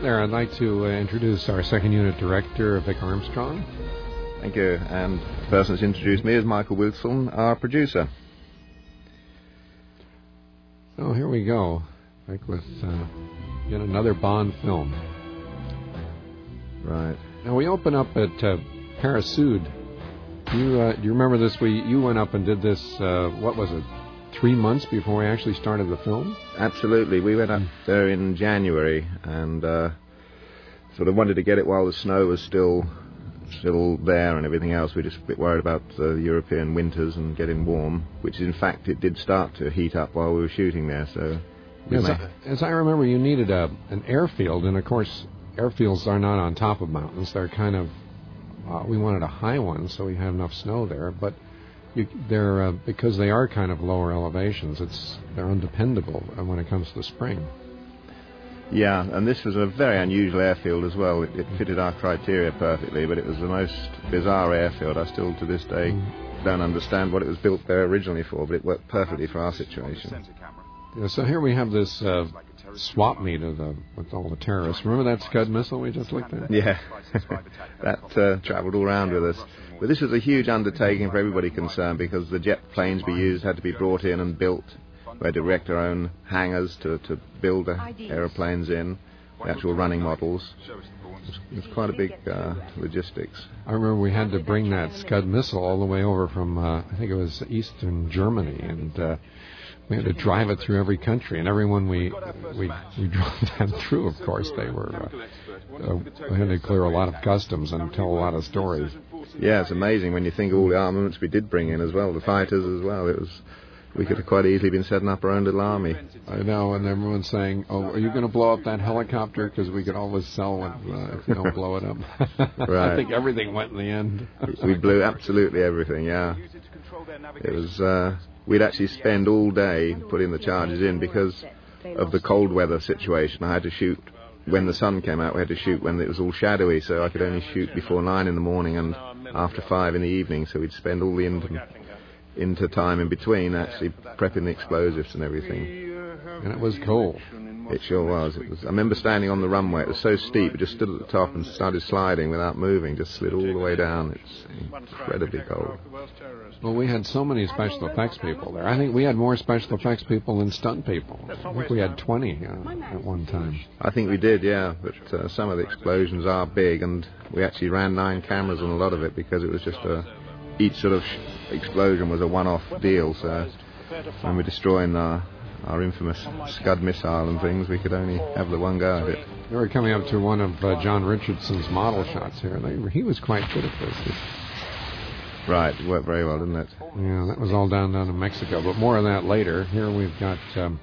there, I'd like to introduce our second unit director, Vic Armstrong. Thank you. And the person that's introduced me is Michael Wilson, our producer. So here we go, Vic, with yet another Bond film. Right. Now we open up at Paris Sud. Do you remember this? You went up and did this. What was it? 3 months before we actually started the film? Absolutely. We went up there in January and sort of wanted to get it while the snow was still there and everything else. We were just a bit worried about the European winters and getting warm, which in fact it did start to heat up while we were shooting there. So, as I remember, you needed an airfield, and of course, airfields are not on top of mountains. They're kind of we wanted a high one, so we had enough snow there, but. They're because they are kind of lower elevations. They're undependable when it comes to spring. Yeah, and this was a very unusual airfield as well. It fitted our criteria perfectly, but it was the most bizarre airfield. I still to this day don't understand what it was built there originally for, but it worked perfectly for our situation. Yeah, so here we have this swap meet with all the terrorists. Remember that Scud missile we just looked at? Yeah, that travelled all around with us. But this was a huge undertaking for everybody concerned because the jet planes we used had to be brought in and built. We had to erect our own hangars to build aeroplanes in, the actual running models. It was quite a big logistics. I remember we had to bring that Scud missile all the way over from, I think it was eastern Germany, and we had to drive it through every country, and everyone we drove that through, of course, they were, we had to clear a lot of customs and tell a lot of stories. Yeah, it's amazing when you think of all the armaments we did bring in as well, the fighters as well. We could have quite easily been setting up our own little army. I know, and everyone's saying, "Oh, are you going to blow up that helicopter? Because we could always sell it if you don't blow it up." Right. I think everything went in the end. We blew absolutely everything. Yeah, it was. We'd actually spend all day putting the charges in because of the cold weather situation. I had to shoot when the sun came out. We had to shoot when it was all shadowy, so I could only shoot before 9 in the morning and after 5 in the evening. So we'd spend all the into time in between actually prepping the explosives and everything. And it was cold. It sure was. I remember standing on the runway. It was so steep. It just stood at the top and started sliding without moving. Just slid all the way down. It's incredibly cold. Well, we had so many special effects people there. I think we had more special effects people than stunt people. I think we had 20 at one time. I think we did, yeah. But some of the explosions are big, and we actually ran 9 cameras on a lot of it because it was just each sort of explosion was a one-off deal. So when we're destroying our infamous Scud missile and things, we could only have the one go at it. We were coming up to one of John Richardson's model shots here. He was quite good at this. Right, it worked very well, didn't it? Yeah, that was all down in Mexico, but more of that later. Here we've got the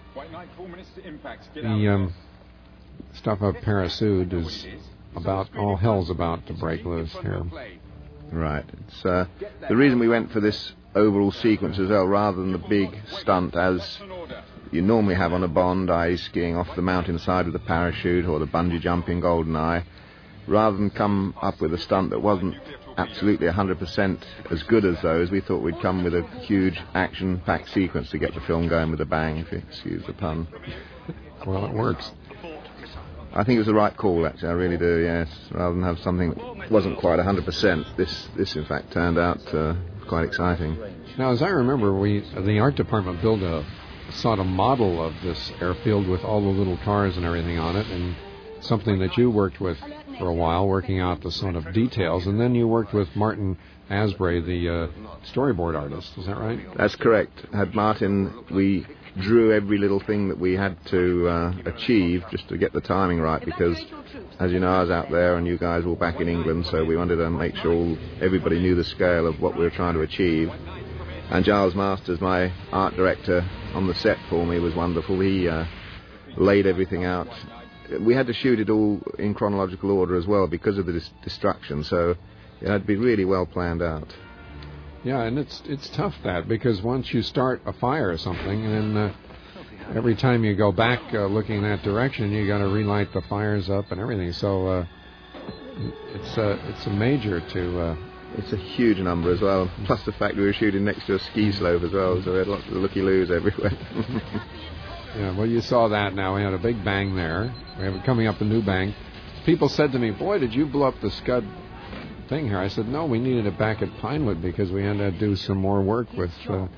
stuff up Paris Sud is about, all hell's about to break loose here. Right. It's the reason we went for this overall sequence as well, rather than the big stunt as you normally have on a Bond, i.e. skiing off the mountainside with a parachute or the bungee jumping GoldenEye. Rather than come up with a stunt that wasn't absolutely 100% as good as those, we thought we'd come with a huge action-packed sequence to get the film going with a bang, if you excuse the pun. Well, it works. I think it was the right call, actually. I really do, yes. Rather than have something that wasn't quite 100%, this in fact turned out quite exciting. Now, as I remember, the art department built a sort of model of this airfield with all the little cars and everything on it, and something that you worked with for a while, working out the sort of details, and then you worked with Martin Asbury, the storyboard artist. Is that right? That's correct. Had Martin, we drew every little thing that we had to achieve just to get the timing right, because, as you know, I was out there and you guys were back in England, so we wanted to make sure everybody knew the scale of what we were trying to achieve. And Giles Masters, my art director on the set for me, was wonderful. He laid everything out. We had to shoot it all in chronological order as well because of the destruction, so it had to be really well planned out. Yeah, and it's tough, that, because once you start a fire or something, and then every time you go back looking in that direction, you got to relight the fires up and everything. So it's a major to. It's a huge number as well. Plus the fact we were shooting next to a ski slope as well, so we had lots of looky-loos everywhere. Yeah, well, you saw that now. We had a big bang there. We have it coming up a new bank. people said to me, "Boy, did you blow up the Scud thing here?" I said, "No, we needed it back at Pinewood because we had to do some more work with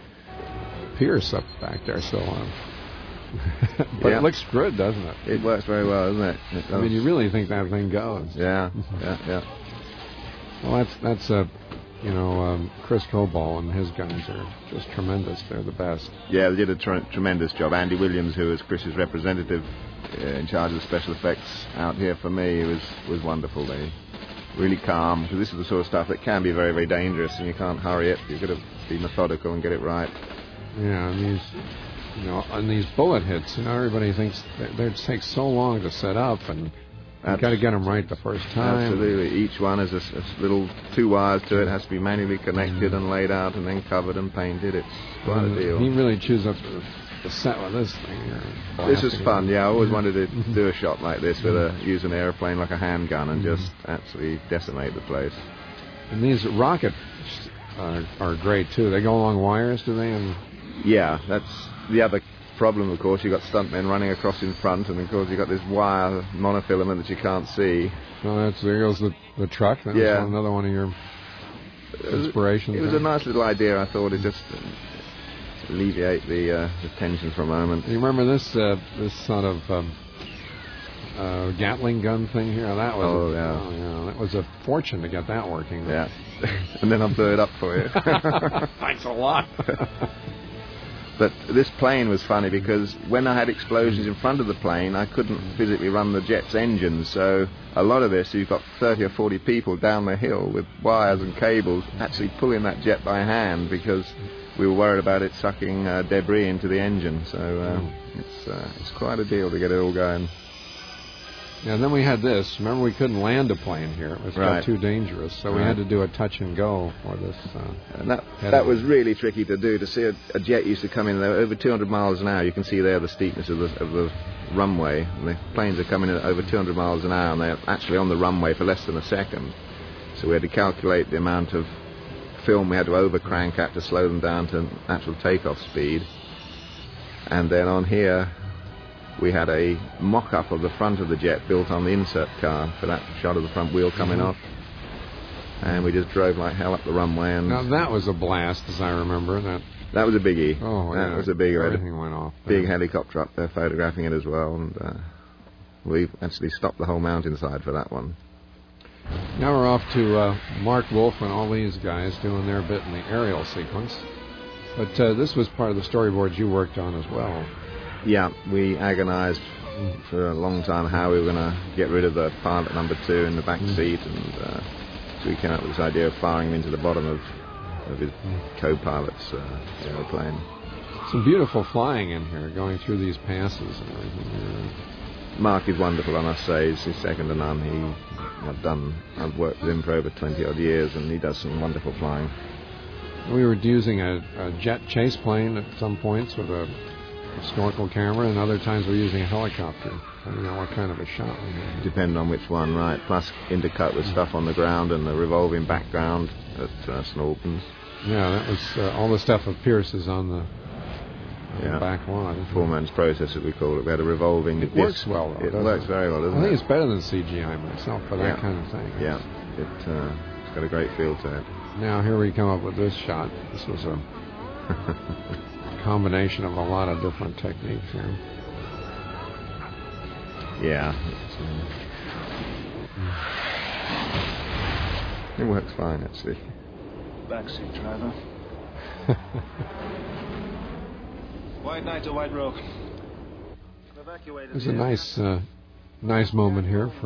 Pierce up back there." So, but it looks good, doesn't it? It works very well, doesn't it? I mean, you really think that thing goes? Yeah. Well, that's Chris Coball and his guns are just tremendous. They're the best. Yeah, they did a tremendous job. Andy Williams, who was Chris's representative in charge of the special effects out here for me, was wonderful. They really calm, because this is the sort of stuff that can be very, very dangerous, and you can't hurry it. You've got to be methodical and get it right. Yeah, and these bullet hits, everybody thinks they take so long to set up, and you've got to get them right the first time. Absolutely. Each one has a little 2 wires to it. It has to be manually connected and laid out and then covered and painted. It's quite a deal. He really chews up the set with this thing here. This is fun, yeah. I always wanted to do a shot like this use an airplane like a handgun and just absolutely decimate the place. And these rockets are great, too. They go along wires, do they? Yeah, that's the other problem, of course. You've got stuntmen running across in front, and of course you've got this wire monofilament that you can't see. So there goes the truck. That's another one of your inspirations. It was a nice little idea, I thought. It just alleviate the tension for a moment. You remember this sort of Gatling gun thing here? That was that was a fortune to get that working. Yeah, and then I'll blow it up for you. Thanks a lot. But this plane was funny because when I had explosions in front of the plane, I couldn't physically run the jet's engine. So a lot of this, you've got 30 or 40 people down the hill with wires and cables actually pulling that jet by hand because we were worried about it sucking debris into the engine. So it's quite a deal to get it all going. Yeah, and then we had this. Remember, we couldn't land a plane here. It was too dangerous, so we had to do a touch and go for this. And that was really tricky to do. To see a jet used to come in there over 200 miles an hour. You can see there the steepness of the runway. And the planes are coming in at over 200 miles an hour, and they're actually on the runway for less than a second. So we had to calculate the amount of film we had to overcrank at to slow them down to actual takeoff speed. And then on here, we had a mock-up of the front of the jet built on the insert car for that shot of the front wheel coming off. And we just drove like hell up the runway. And now, that was a blast, as I remember. That was a biggie. Oh, yeah. That was a biggie. Everything went off. Big helicopter up there photographing it as well. And we actually stopped the whole mountainside for that one. Now we're off to Mark Wolf and all these guys doing their bit in the aerial sequence. But this was part of the storyboards you worked on as well. Yeah, we agonized for a long time how we were going to get rid of the pilot number 2 in the back seat, and so we came up with this idea of firing him into the bottom of his co-pilot's aeroplane. Some beautiful flying in here, going through these passes and everything. Mark is wonderful, I must say. He's second to none. I've worked with him for over 20 odd years, and he does some wonderful flying. We were using a jet chase plane at some points with a snorkel camera, and other times we're using a helicopter. I don't know what kind of a shot we had. Depending on which one, right? Plus intercut with stuff on the ground and the revolving background at Snowdon's. Yeah, that was all the stuff of Pierce's on the back line. Foreman's process, as we call it. We had a revolving. It works well, though. It works very well, doesn't it? I think it's better than CGI myself for that kind of thing. Yeah, it's got a great feel to it. Now here we come up with this shot. This was a combination of a lot of different techniques here. Yeah. It works fine, actually. Backseat driver. White Knight to White Rock. There's a nice moment here for...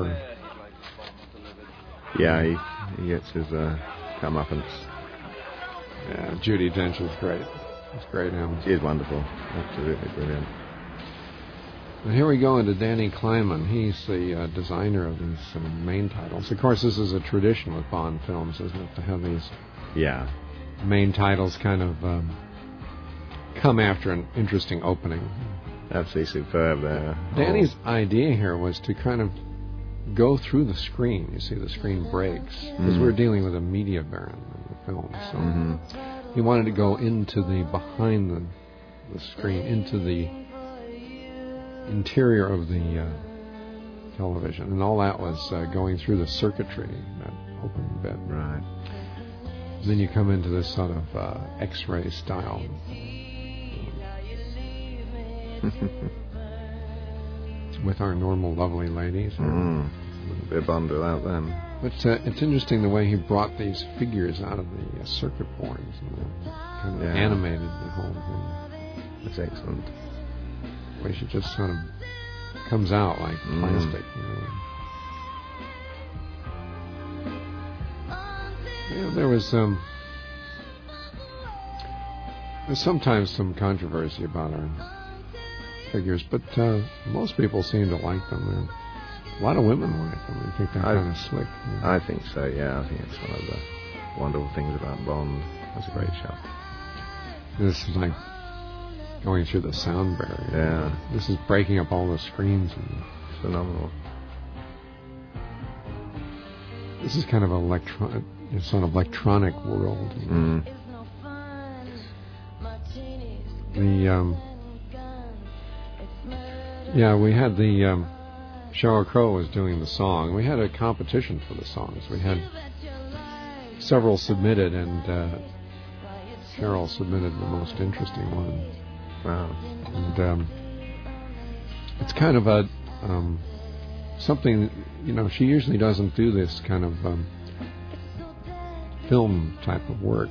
Yeah, he gets his comeuppance. Yeah, Judi Dench is great. It's great, him. She is wonderful. Absolutely brilliant. And here we go into Danny Kleinman. He's the designer of these main titles. Of course, this is a tradition with Bond films, isn't it, to have these main titles kind of come after an interesting opening. Absolutely superb there. Danny's idea here was to kind of go through the screen. You see, the screen breaks, because we're dealing with a media baron in the film. So he wanted to go into behind the screen, into the interior of the television, and all that was going through the circuitry, that open bit. Right. Then you come into this sort of X-ray style. With our normal lovely ladies. A bit of Bond without them. But it's interesting the way he brought these figures out of the circuit boards and kind of animated the whole thing. That's excellent. The way she just sort of comes out like plastic. There was there's sometimes some controversy about our figures, but most people seem to like them. A lot of women like them. I think they're kind of slick. I think so, yeah. I think it's one of the wonderful things about Bond. That's a great shot. This is like going through the sound barrier. Yeah. This is breaking up all the screens. It's phenomenal. This is kind of sort of electronic world. We had the Sheryl Crow was doing the song. We had a competition for the songs. We had several submitted, and Sheryl submitted the most interesting one. Wow. And it's kind of a something, she usually doesn't do this kind of film type of work.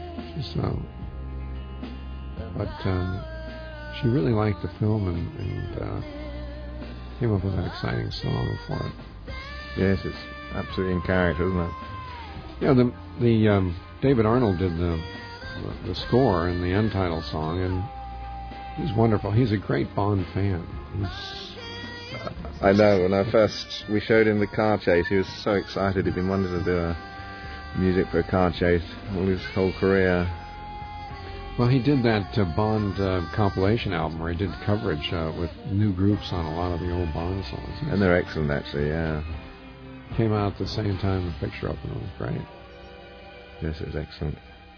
But she really liked the film and came up with an exciting song for it. Yes, it's absolutely in character, isn't it? Yeah, the David Arnold did the score and the end title song, and he's wonderful. He's a great Bond fan. I know. When we showed him the car chase, he was so excited. He'd been wanting to do music for a car chase all his whole career. Well, he did that Bond compilation album where he did coverage with new groups on a lot of the old Bond songs. And they're excellent, actually, yeah. Came out at the same time the picture opened. It was great. Yes, it was excellent.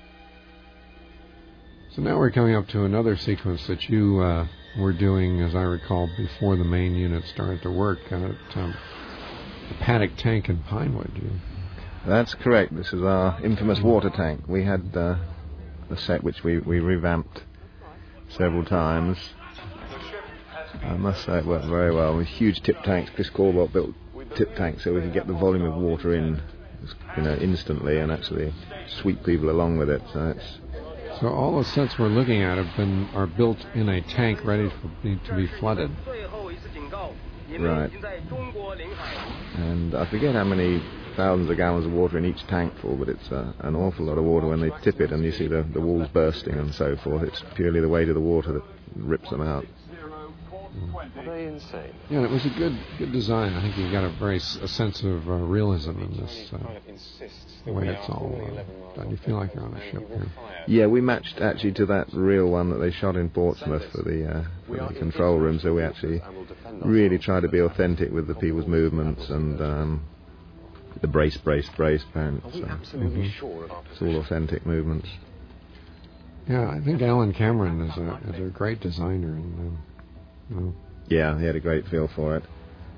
So now we're coming up to another sequence that you were doing, as I recall, before the main unit started to work at the Paddock Tank in Pinewood. That's correct. This is our infamous water tank. We had a set which we revamped several times. I must say it worked very well. With huge tip tanks, Chris Corbett built tip tanks so we could get the volume of water in, instantly and actually sweep people along with it. So all the sets we're looking at are built in a tank ready to be flooded. Right. And I forget how many thousands of gallons of water in each tank for, but it's an awful lot of water when they tip it and you see the walls bursting and so forth. It's purely the weight of the water that rips them out. Yeah, it was a good design. I think you got a sense of realism in this, the way it's all done. You feel like you're on a ship here. Yeah, we matched actually to that real one that they shot in Portsmouth for the control room, so we actually really try to be authentic with the people's movements and the brace pants. It's all authentic movements. Yeah, I think Alan Cameron is a great designer. And, yeah, he had a great feel for it.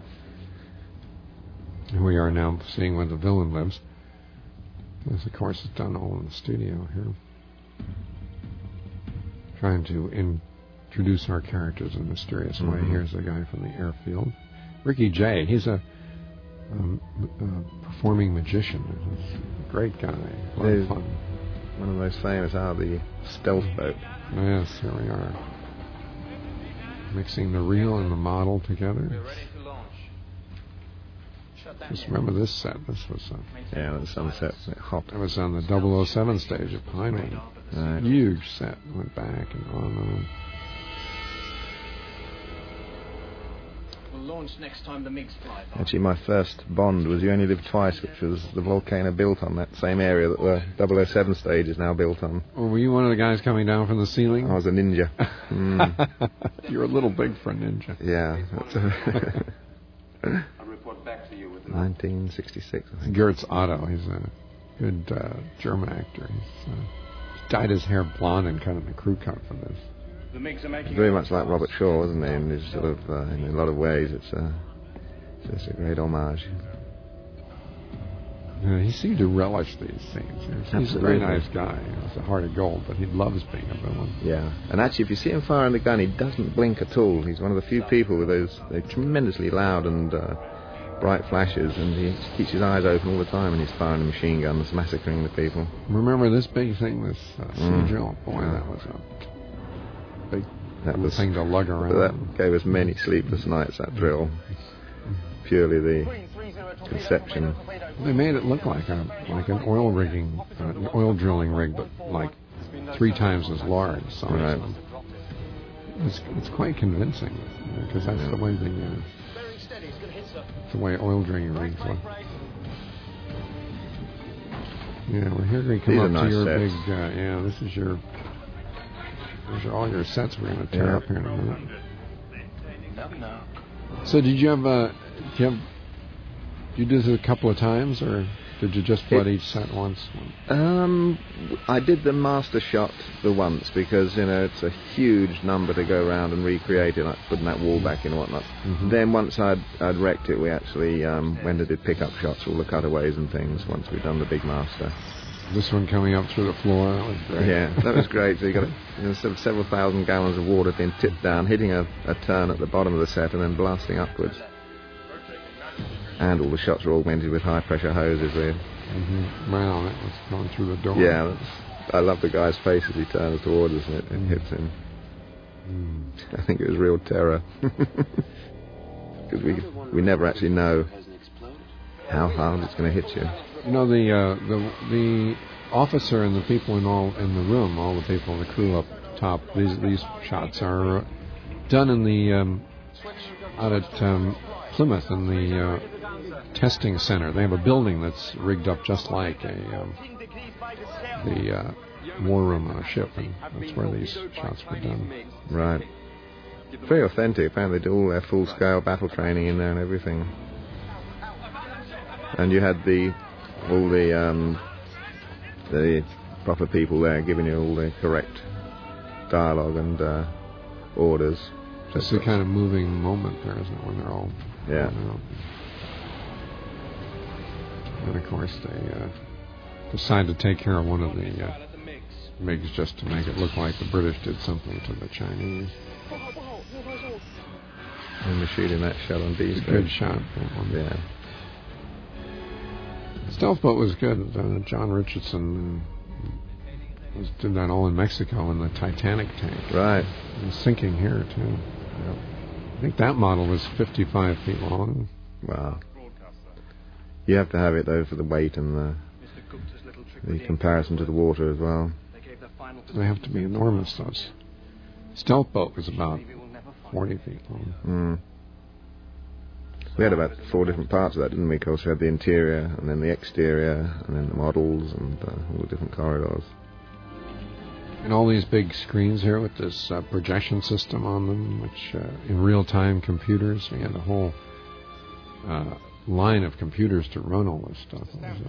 We are now seeing where the villain lives. This, of course, is done all in the studio here. Trying to introduce our characters in a mysterious way. Here's the guy from the airfield. Ricky Jay, he's a performing magician. He's a great guy. A lot of fun. One of those famous the stealth boat. Yes, here we are. Mixing the real and the model together. Just remember this set. This was the sunset hot. It was on the 007 stage at Pinewood. Right. Huge set. Went back and on and on. We'll launch next time the MiGs fly. Actually, my first Bond was You Only Live Twice, which was the volcano built on that same area that the 007 stage is now built on. Oh, were you one of the guys coming down from the ceiling? I was a ninja. You're a little big for a ninja. Yeah. I'll report back to you with 1966, I think. Gertz Otto, he's a good German actor. He's dyed his hair blonde and cut in a crew cut for this. The MiGs are making very much like Robert Shaw, isn't he? And he's sort of, in a lot of ways, it's It's a great homage. Yeah, he seemed to relish these scenes. He's a very nice guy. He's a heart of gold, but he loves being a villain. Yeah, and actually, if you see him firing the gun, he doesn't blink at all. He's one of the few people with those tremendously loud and bright flashes, and he keeps his eyes open all the time, and he's firing the machine guns, massacring the people. Remember this big thing, this sea drill? Boy, that was a big thing to lug around. That gave us many sleepless nights, that drill. Purely the conception. They made it look like an oil drilling rig, but like 3 times as large. So right. It's quite convincing, because that's the way the way oil drilling rigs look. Yeah, well, here we come up to your big. These are all your sets we're going to tear up here in a minute. So did you you do this a couple of times, or did you just flood each set once? I did the master shot the once, because it's a huge number to go around and recreate it, like putting that wall back in and whatnot. Mm-hmm. Then once I'd wrecked it, we actually went and did pick-up shots, all the cutaways and things, once we'd done the big master. This one coming up through the floor, that was great. Yeah, that was great. So you got several thousand gallons of water being tipped down, hitting a turn at the bottom of the set, and then blasting upwards. And all the shots were augmented with high-pressure hoses. Mm-hmm. Wow, that was going through the door. Yeah, I love the guy's face as he turns towards us and it hits him. I think it was real terror. Because we never actually know how hard it's going to hit you. The officer and the people in the room, all the people in the crew up top, these shots are done in the out at Plymouth in the testing center. They have a building that's rigged up just like the war room on a ship, and that's where these shots were done. Right. Very authentic. Apparently they do all their full-scale battle training in there and everything. And you had all the proper people there giving you all the correct dialogue and orders. It's a kind of moving moment there, isn't it, when they're all... Yeah. And of course they decide to take care of one of the MiGs just to make it look like the British did something to the Chinese. And they're shooting that shot on these. Good shot. Yeah. Stealth boat was good. John Richardson did that all in Mexico in the Titanic tank. Right. And sinking here too. Yep. I think that model was 55 feet long. Wow. You have to have it though for the weight and the comparison to the water as well. They have to be enormous. Those stealth boat was about 40 feet long. We had about 4 different parts of that, didn't we? Of course, we had the interior, and then the exterior, and then the models, and all the different corridors. And all these big screens here with this projection system on them, which in real-time computers, we had a whole line of computers to run all this stuff.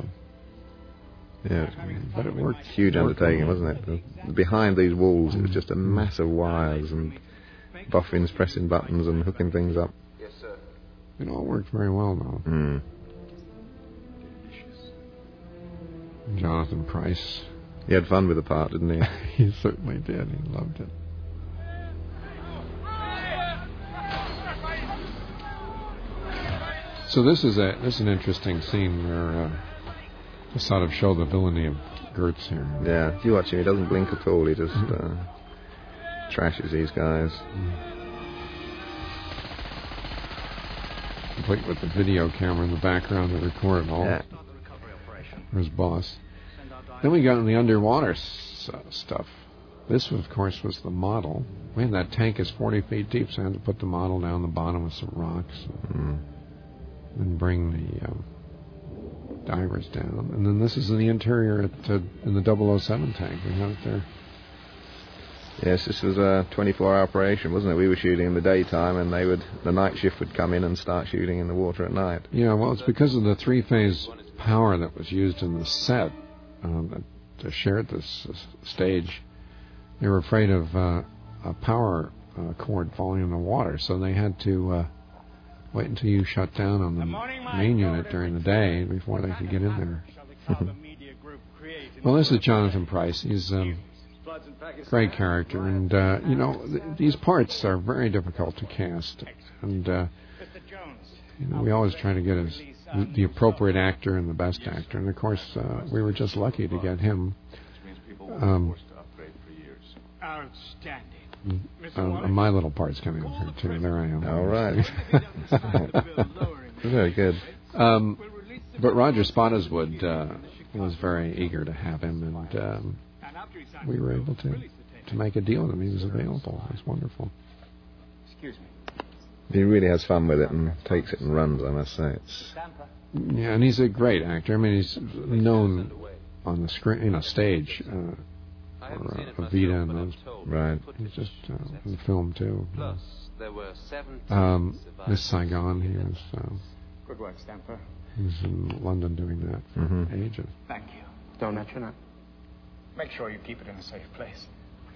Yeah, but it worked. Huge undertaking, wasn't it? Behind these walls, it was just a mass of wires and boffins pressing buttons and hooking things up. It all worked very well, though. Jonathan Pryce. He had fun with the part, didn't he? He certainly did. He loved it. So this is an interesting scene where to sort of show the villainy of Gertz here. Yeah, if you watch him, he doesn't blink at all. He just trashes these guys. Complete with the video camera in the background to record all. Yeah. His boss. Then we got in the underwater stuff. This, of course, was the model. Man, that tank is 40 feet deep, so I had to put the model down the bottom with some rocks. And bring the divers down. And then this is in the interior in the 007 tank. We have it there. Yes, this was a 24-hour operation, wasn't it? We were shooting in the daytime, and the night shift would come in and start shooting in the water at night. Yeah, well, it's because of the 3-phase power that was used in the set to share this stage. They were afraid of a power cord falling in the water, so they had to wait until you shut down on the main unit during the day before they could get in there. Well, this is Jonathan Pryce. He's a great character, and these parts are very difficult to cast, and we always try to get the appropriate actor and the best actor, and of course we were just lucky to get him. My little part's coming up here too. There I am. All right. Very good. But Roger Spottiswoode was very eager to have him, and we were able to make a deal with him. He was available. It was wonderful. Excuse me. He really has fun with it and takes it and runs, I must say. Yeah, and he's a great actor. I mean, he's known on the screen, stage, for Evita and those. Right. He's just in the film too. Plus, there were 7 Miss Saigon. He was. Good work, Stamper. He was in London doing that for ages. Thank you. Don't mention it. Make sure you keep it in a safe place.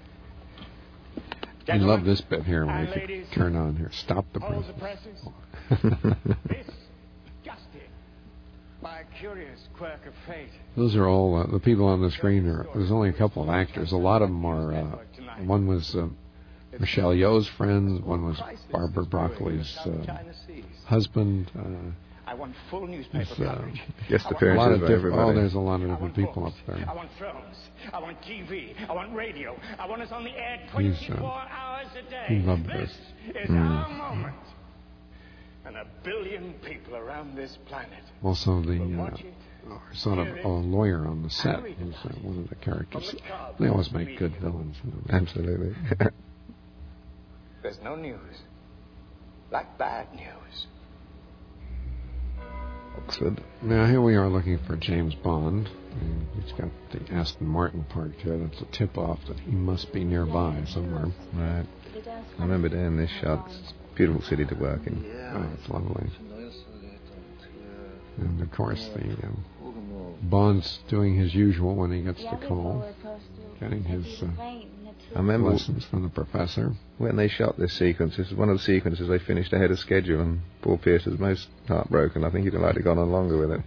I love this bit here where you could turn on here. Stop the All press. the presses. This, Justin, by a curious quirk of fate. Those are all the people on the screen. There's only a couple of actors. A lot of them are. One was Michelle Yeoh's friend. One was Barbara Broccoli's husband. I want full newspaper coverage. Guest appearances by everybody. There's a lot of different people up there. I want films. I want TV. I want radio. I want us on the air 24 hours a day. He loved this. Is our moment. And 1 billion people around this planet. Also, sort of a lawyer on the set is one of the characters. They always make good villains. Absolutely. There's no news like bad news. Oxford. Now, here we are looking for James Bond. And he's got the Aston Martin parked here. That's a tip-off that he must be nearby somewhere. Right. I remember doing this shot. It's a beautiful city to work in. Oh, it's lovely. And, of course, Bond's doing his usual when he gets the call, getting his I remember lessons from the professor. When they shot this sequence, this is one of the sequences they finished ahead of schedule, and Paul Pierce was most heartbroken. I think he'd have liked to have gone on longer with it.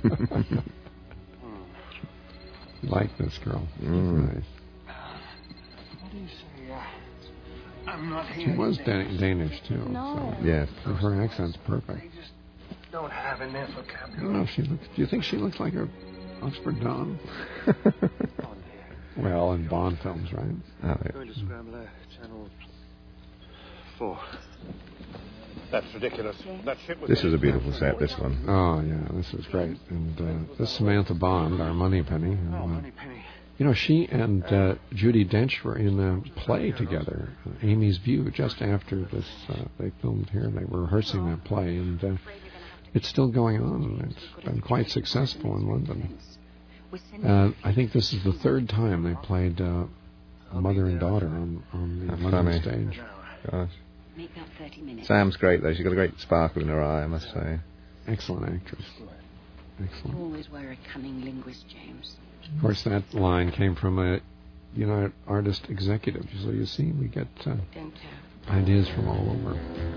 Like this girl. Mm. Nice. What do you say? I'm not She here. was Danish, too. No. So Yes. her accent's perfect. They just don't have enough I don't vocabulary. know if she looks... Do you think she looks like a Oxford Don? Well, in Bond films, right? Oh, yeah. Going to Scrambler, Channel 4. That's ridiculous. That ship was... This is a beautiful set, this one. Oh, yeah, this is great. And this is Samantha Bond, our Moneypenny. And, Moneypenny. she and Judi Dench were in a play together, Amy's View, just after this. They filmed here. They were rehearsing that play, and it's still going on. And it's been quite successful in London. I think this is the third time they played mother and daughter on the How London funny. stage. Gosh. Make that 30 minutes. Sam's great, though. She's got a great sparkle in her eye, I must say. Excellent actress. You Excellent. always were a cunning linguist, James. Of course, that line came from a artist executive. So you see, we get Don't ideas from all over.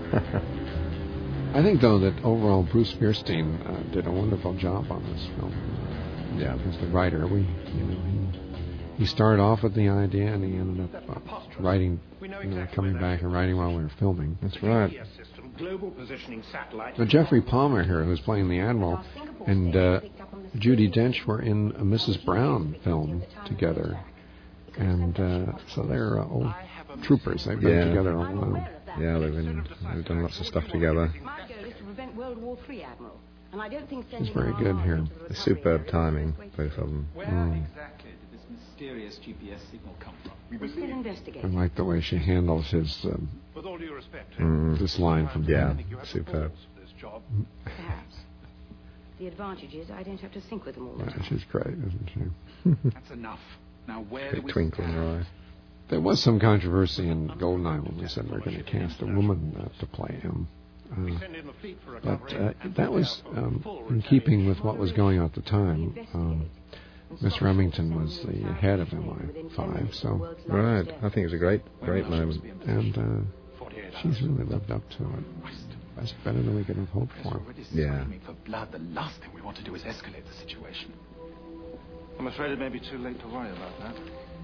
I think, though, that overall Bruce Springsteen did a wonderful job on this film. Yeah. As the writer, he started off with the idea, and he ended up writing, coming back and writing while we were filming. That's right. Global positioning satellite. But Jeffrey Palmer here, who's playing the Admiral, and Judi Dench were in a Mrs. Brown film together. And so they're old troopers. They've been together a while. Yeah, they've done lots of stuff together. My goal is to prevent World War III, Admiral. And I don't think It's very good here. Superb timing, both of them. Where exactly did this mysterious GPS signal come from? We're still I investigating. like the way she handles his With all due respect, this line from Yeah, I think you have the superb. balls for this job. Perhaps. The advantage is I don't have to sync with them all the Yeah, time. she's great, isn't she? That's enough. Now where do Big we twinkle in her eye. There was some controversy in Goldeneye when they said we're going to cast a woman to play him. Send in the fleet for a But covering. that was in keeping with what was going on at the time. Miss Remington was the head of MI5, so Right. I think it's a great moment. and she's really lived up to it. That's better than we could have hoped for. Yeah. Screaming for blood. The last thing we want to do is escalate the situation. I'm afraid it may be too late to worry about that.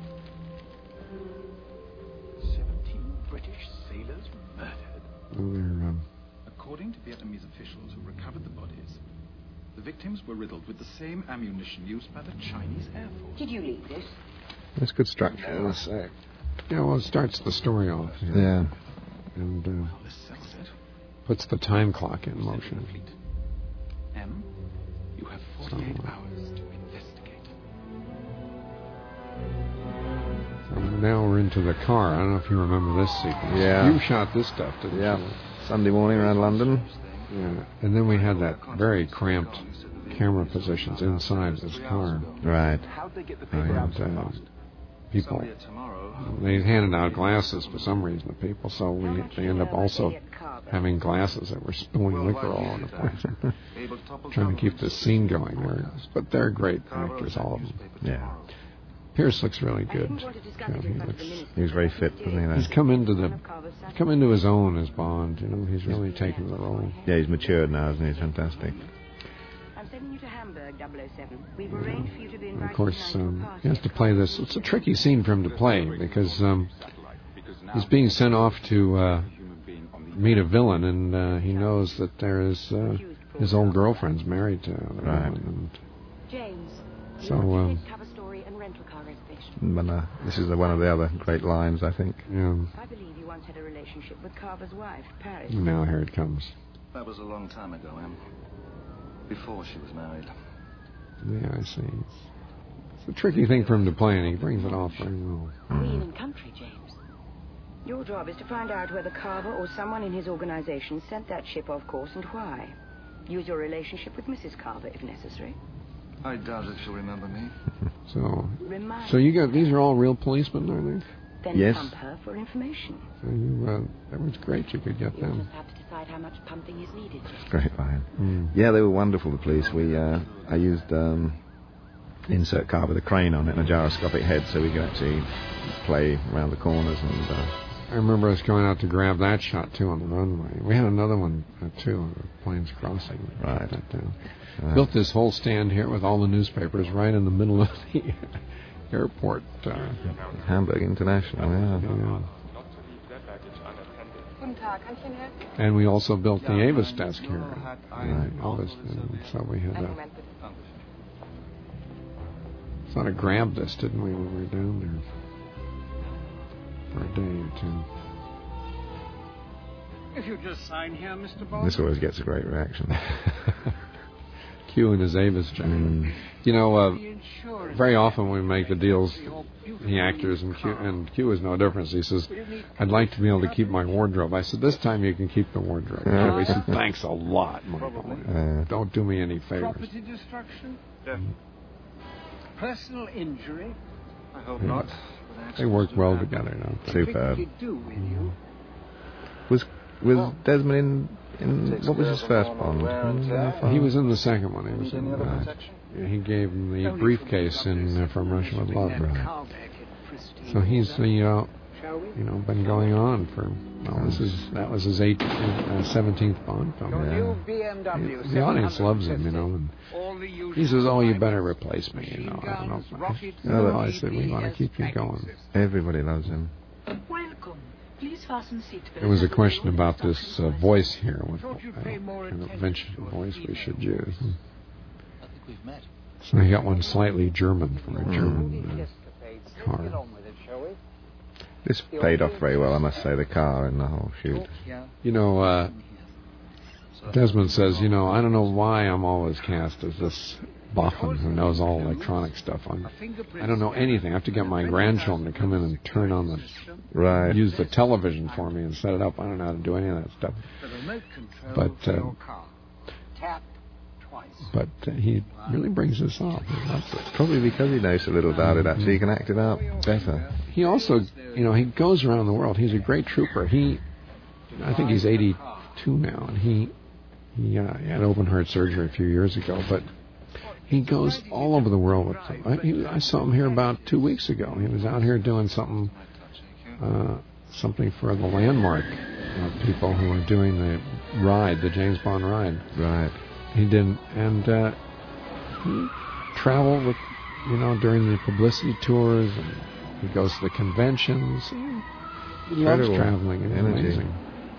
17 British sailors murdered. Well, they're, According to Vietnamese officials who recovered the bodies, the victims were riddled with the same ammunition used by the Chinese Air Force. Did you leave this? That's good structure. I must say. Yeah, well, it starts the story off. Yeah. And Well, this settles it. puts the time clock in motion. Complete. M, you have 48 hours to investigate. So now we're into the car. I don't know if you remember this sequence. Yeah. You shot this stuff, didn't Yeah. you? Sunday morning around London. Yeah. And then we had that very cramped camera positions inside this car. Right. How'd they get the paper out so And fast? people, Somebody at tomorrow. they handed out glasses for some reason to people, so they end up also having glasses that were spilling liquor all over the place. Able to topple Trying to Cumberland. keep the scene going there. But they're great actors, all of them. Yeah. Pierce looks really I good. didn't want to discuss Yeah, it he in front of looks- the minister. He was very fit, wasn't he? He's Though? come into One of Carver's sons. his own as Bond. You know, he's really taken the role. Yeah, he's matured now, isn't he? He's fantastic. I'm sending you to Hamburg, 007. We've arranged for you to be invited Of course, tonight to a party he has to play this. It's a tricky scene for him to play because he's being sent off to meet a villain, and he knows that there is his old girlfriend's married to the Right. villain. James, So, cover story and rental car reservation. But this is one of the other great lines, I think. I believe you once had a relationship with Carver's wife, Paris. Now here it comes. That was a long time ago, Em. Before she was married. Yeah, I see. It's a tricky thing for him to play, and he brings it off very well. Queen and country, James. Your job is to find out whether Carver or someone in his organization sent that ship off course and why. Use your relationship with Mrs. Carver if necessary. I doubt if she'll remember me. So you got these are all real policemen, are they? Then Yes. pump her for information. So that was great. You could get You'll them. just have to decide how much pumping is needed. Great line. Yeah, they were wonderful, the police. I used insert car with a crane on it and a gyroscopic head so we could actually play around the corners and... I remember us going out to grab that shot too on the runway. We had another one too, the planes crossing. Right. That down. Built this whole stand here with all the newspapers right in the middle of the airport. Hamburg International, yeah. And we also built the Avis desk here. Right. Avis, and so we had a sort of grabbed this, didn't we, when we were down there for a day or two. If you just sign here, Mr. Bond. This always gets a great reaction. Q and his Avis jacket. You know, very often when we make the deals, the actors and Q is no difference. He says, "I'd like to be able to keep my wardrobe." I said, "This time you can keep the wardrobe." He said, "Thanks a lot, Michael. Don't do me any favors." Property destruction? Death. Personal injury? I hope not. They work well together, don't they? Superb. What did he do with you? Was Desmond in what was his first Bond? He was in the second one. He was in. He gave him the briefcase in From Russia with Love. So he's the been going on for. Well, that was his 17th Bond film. New BMW The audience loves him, and All the usual he says, "Oh, you stripes, better replace me." I don't know. I said, "We want to keep you going." Everybody loves him. Welcome. Please fasten seatbelt. There was a question about this voice here, what kind of French voice we should use. I think we've met. So he got one slightly German from a German car. This paid off very well, I must say, the car and the whole shoot. Desmond says, I don't know why I'm always cast as this boffin who knows all electronic stuff. I don't know anything. I have to get my grandchildren to come in and turn on use the television for me and set it up. I don't know how to do any of that stuff. But he really brings this off. Probably because he knows so little about it, actually. He can act it out better. He also, he goes around the world. He's a great trooper. I think he's 82 now, and he had open heart surgery a few years ago, but he goes all over the world with them. I saw him here about 2 weeks ago. He was out here doing something for the Landmark people who were doing the ride, the James Bond ride. Right. He didn't, and he traveled with, during the publicity tours, and he goes to the conventions. He loves traveling. It's amazing.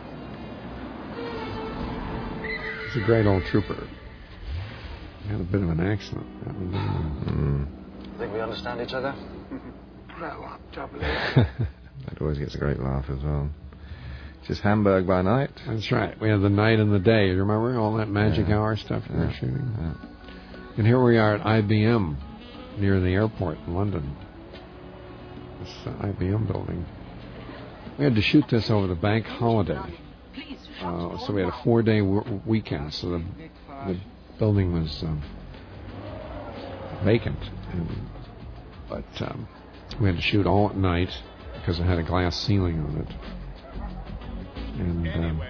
He's a great old trooper. He had a bit of an accent. Think we understand each other? Grow up, double That always gets a great laugh as well. Just Hamburg by night? That's right. We have the night and the day. You remember all that magic hour stuff we were shooting? Yeah. And here we are at IBM, near the airport in London. This IBM building. We had to shoot this over the bank holiday. So we had a 4-day weekend, so the building was vacant. But we had to shoot all at night because it had a glass ceiling on it. And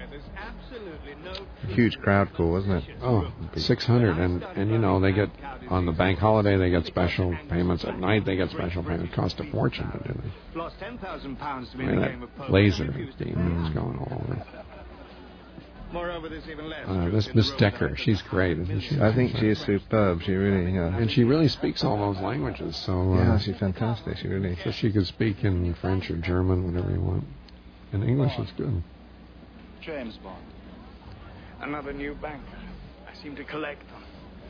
a huge crowd pool, wasn't it? Oh, 600. And they get, on the bank holiday, they get special payments. At night, they get special payments. It cost a fortune to do this. Lost £10,000 to be That laser beam was going all over. Moreover, there's even less. This Miss Decker, she's great, isn't she? I think she is superb. She really, and she really speaks all those languages. So she's fantastic. She really. So she could speak in French or German, whatever you want. And English is good. James Bond. Another new banker. I seem to collect them.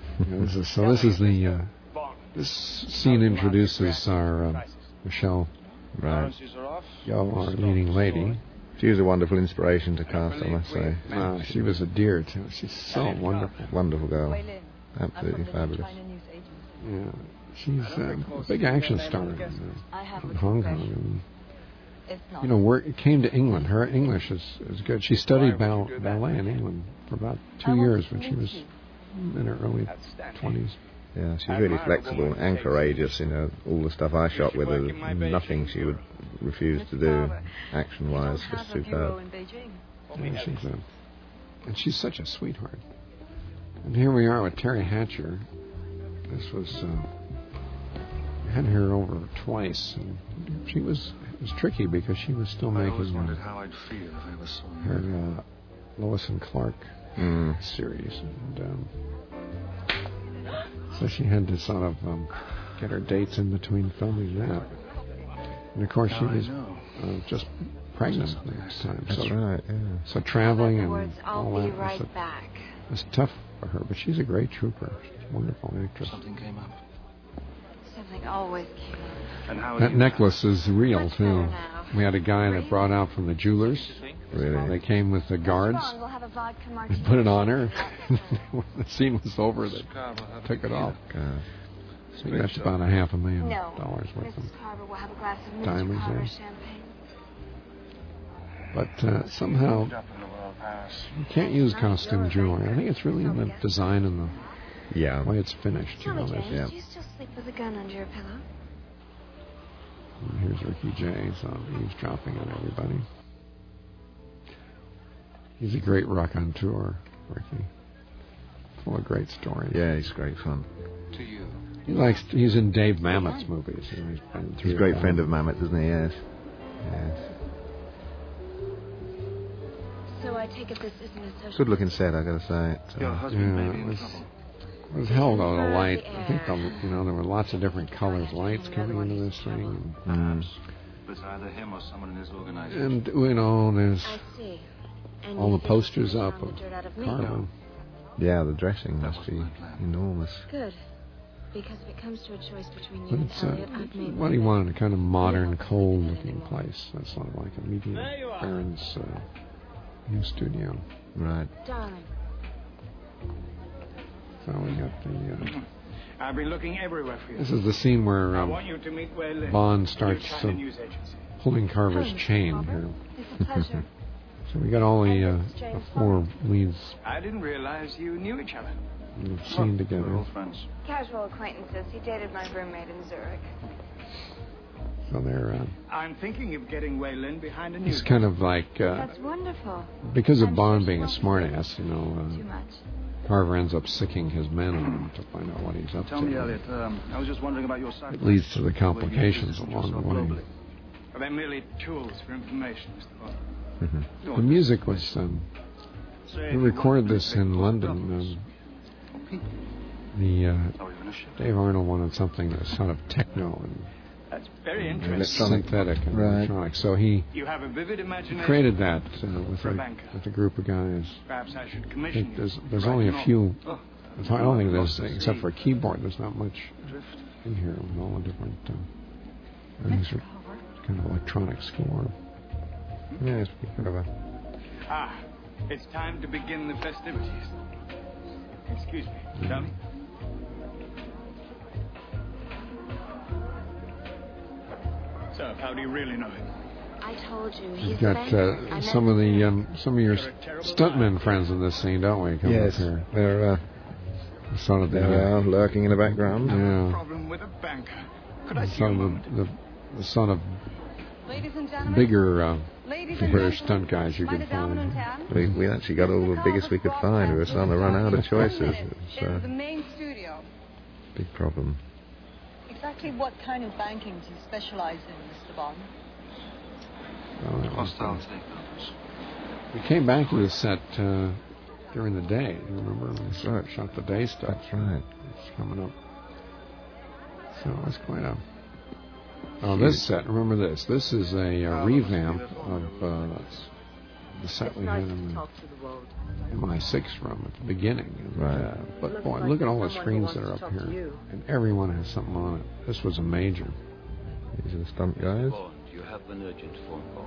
This scene introduces our Michelle Yeoh, our leading lady. She was a wonderful inspiration to cast, I must say. She was a dear, too. She's so wonderful. Wonderful girl. Absolutely fabulous. Yeah. She's a big action star in Hong Kong. Came to England. Her English is good. She studied ballet in England for about 2 years when she was in her early 20s. Yeah, she's really flexible and courageous. All the stuff I shot with her, nothing she would refuse to do, action-wise, just superb. Yeah, she's such a sweetheart. And here we are with Terry Hatcher. This was we had her over twice, and it was tricky because she was still making how I'd feel if I was her Lois and Clark series, and so she had to sort of get her dates in between filming that. And of course, she was just pregnant at this time. That's right, yeah. So traveling and all that was tough for her, but she's a great trooper. She's a wonderful actress. Something came up. Something always came up. That necklace is real, too. We had a guy that brought out from the jewelers. Really? They came with the guards. They put it on her. When the scene was over, they took it off. So that's about $500,000 worth of diamonds there. But somehow, you can't use costume jewelry. I think it's really in the design and the way it's finished. Do you still sleep with a gun under your pillow? And here's Ricky Jay, so he's dropping on everybody. He's a great raconteur, Ricky. Full of great stories. Yeah, he's great fun. To you. He's in Dave Mamet's movies. He's a great friend of Mamet, isn't he? Yes. So I take it this isn't a social... Good looking set, I gotta say. Your husband may be in trouble. It was held on a light. I think there were lots of different colors, lights coming into this thing. Perhaps. But it's either him or someone in his organization. And there's I see. And all you the posters think up you of found the dirt out of me? Carlo. Yeah, the dressing must be enormous. Good. Because if it comes to a choice between you But and it's Elliot, I've made what he wanted, a kind of modern, cold-looking place. That's sort of like a medium Baron's new studio. Right. Darling. So we got the... I've been looking everywhere for you. This is the scene where I want you to meet Wei Lin, Bond starts China News Agency. pulling Carver's chain here. It's a pleasure. So we got all the 4 leads I didn't realize you knew each other. in the scene We're together. old friends. Casual acquaintances. He dated my roommate in Zurich. So they're... I'm thinking of getting Wei Lin behind a news. it's kind of like... That's wonderful. because of Bond being a smartass, Too much. Carver ends up sicking his men on him to find out what he's up Tell me, to. Elliot, I was just wondering about your side. It leads to the complications along the way. They're merely tools for information, Mr. Bond. The music was. We recorded this in London. Dave Arnold wanted something that was sort of techno and That's very interesting. synthetic and electronic. So he You have a vivid imagination. created that with For a banker. a group of guys. Perhaps I should I commission think you. there's only a few. I don't think there's, except for a keyboard, there's not much in here with all the different. These are kind of electronic score. Yeah, it's kind of a... Ah, it's time to begin the festivities. Excuse me, Charlie. So, how do you really know him? I told you, he's You've the got banker. I met some of him. the some of your stuntmen friends in this scene, don't we? Come Yes, up here. they're Sort of the lurking in the background. yeah. Problem with a banker. Could I see a Son moment? of the son of Ladies and gentlemen, bigger ladies and British gentlemen, stunt guys you meine could Damen und find. Herren, We actually got all the biggest we could find. We were starting to run out of choices. It's in the a main studio. big problem. Exactly what kind of banking do you specialize in, Mr. Bond? Hostile takeovers. We came back to the set during the day. You remember? That's right. Shot the day stuff. That's right. It's coming up. So it was quite a. Oh, this set. Remember this. This is a revamp of the set we had in the MI6 room at the beginning. And, Right. but boy, look at all the screens that are up here, and everyone has something on it. This was a major. These are the stunt guys. Bond, you have an urgent phone call.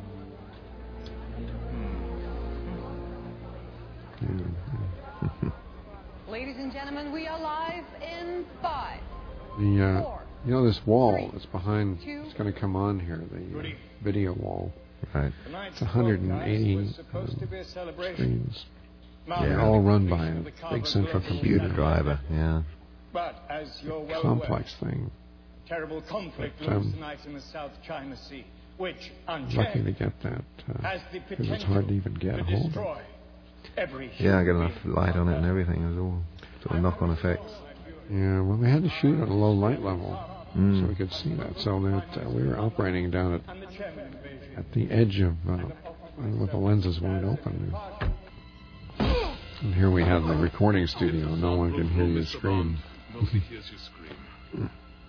Yeah. Ladies and gentlemen, we are live in 5, The 4. you know this wall that's behind. It's going to come on here. The video wall. Right. It's 180 was supposed to be a celebration. screens. Yeah. They're all run by a big central Computer computer. driver. Yeah. But as you're well Complex thing. aware, terrible conflict But, looms tonight in the South China Sea, which, Lucky to unchecked, get that has the because it's potential hard to even get to a hold of. destroy every Yeah, I human got enough being. light on it and everything. It was all sort of knock-on effects. Yeah, well, we had to shoot at a low light level so Mm. we could see that. So that we were operating down And the German invasion. at the edge of with the lenses wide open. And here we have the recording studio. No one can hear you scream. Nobody hears you scream.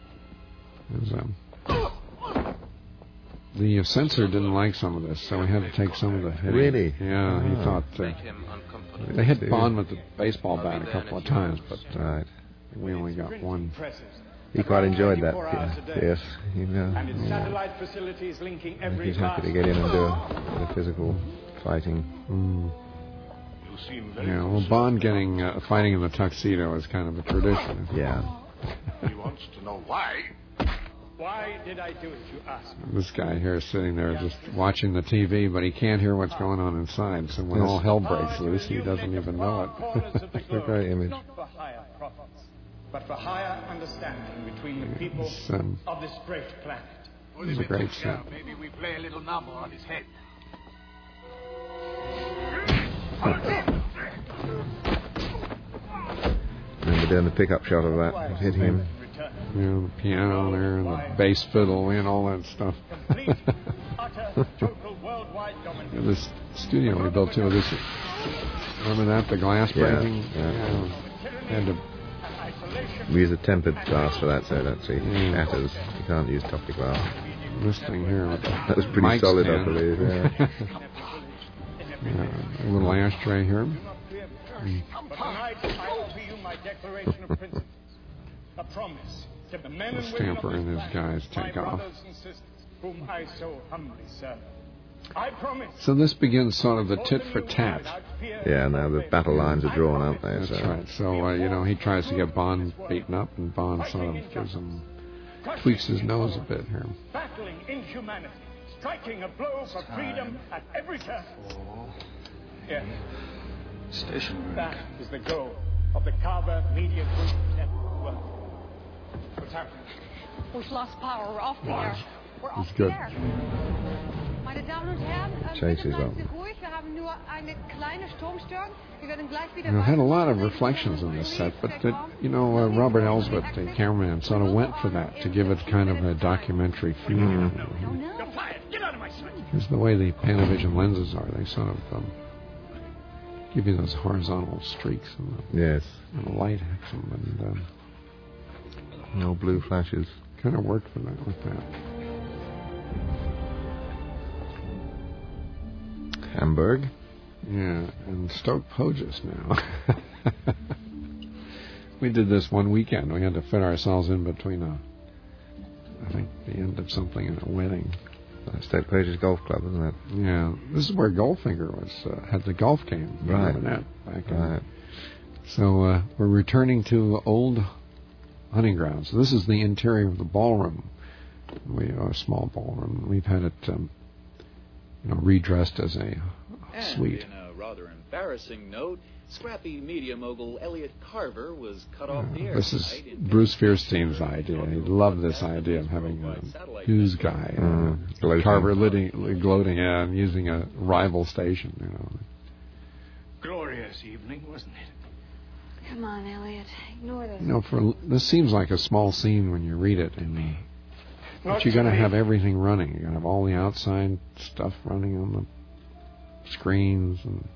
The censor didn't like some of this, so we had to take some of the hitting. Really? Yeah, he Ah. thought Make him uncomfortable. they hit Bond with the baseball bat a couple of times, but Right. we only got one. Presses. He quite enjoyed that. 24 hours a day. Yes. He, And its satellite facilities linking every he's happy to class. get in and do a bit of physical fighting. Mm. You seem very Yeah, well, concerned. Bond getting fighting in the tuxedo is kind of a tradition. Yeah. He wants to know why. Why did I do it, you ask? This guy here is sitting there just watching the TV, but he can't hear what's going on inside. So when Yes. all hell breaks loose, he doesn't even know it. It's a great image. Not for higher profits, but for higher understanding between the people It's, of this great planet. It's a great set. Maybe we play a little number on his head. Remember doing the pickup shot of that, hitting him. Return. You know, the piano there and the bass fiddle and all that stuff. Complete, utter, total worldwide domination. This studio we built too. This, remember that, the glass Yeah, breaking? yeah. And And isolation. We use a tempered glass for that, so it actually Mm. shatters. You can't use tough glass. this thing here. With the That was pretty mic solid, I stand. believe. Yeah. Yeah, a little ashtray here. But tonight I offer you my declaration of principles. A promise to the men and women Stamper of and this his planet, guys my take off. brothers and sisters, whom I so humbly serve. I promise. So this begins sort of the tit for tat. Yeah, now the battle lines are drawn, aren't they? That's So right. So, you know, he tries to get Bond beaten up, and Bond sort of gives him, tweaks his nose a bit here. Battling inhumanity, striking a blow for freedom at every turn. Yes, Station room. that is the goal of the Carver Media Group Network. Well, what's happening? We've lost power. We're off the air. We're off He's the good. air. Meine Damen und Herren, Chases bitte seien up. Sie ruhig. Wir haben nur eine kleine Stromstörung. Wir werden gleich wieder You know, had a lot of weitermachen. reflections in this set, but you know, Robert Elswit, the cameraman, sort of went for that to give it kind of a documentary feel. You're fired! Get out of my Because the way the Panavision lenses are, they sort of give you those horizontal streaks, and Yes. the light hits them, and No blue flashes. kind of worked for that with that. Hamburg. Yeah, and Stoke Poges now. We did this one weekend. We had to fit ourselves in between I think the end of something and a wedding. Stoke Poges Golf Club, isn't it? Yeah, this is where Goldfinger had the golf game. Right. Remember that back in. Right. So we're returning to old hunting grounds. So this is the interior of the ballroom. We a small ballroom. We've had it, redressed as a suite. And in a rather embarrassing note, scrappy media mogul Elliot Carver was cut off the air. This is Bruce Fierstein's idea. He loved this idea of having a news guy, Carver gloating and using a rival station. Glorious evening, wasn't it? Come on, Elliot. Ignore this. This seems like a small scene when you read it, but you're going to have everything running. You're going to have all the outside stuff running on the screens and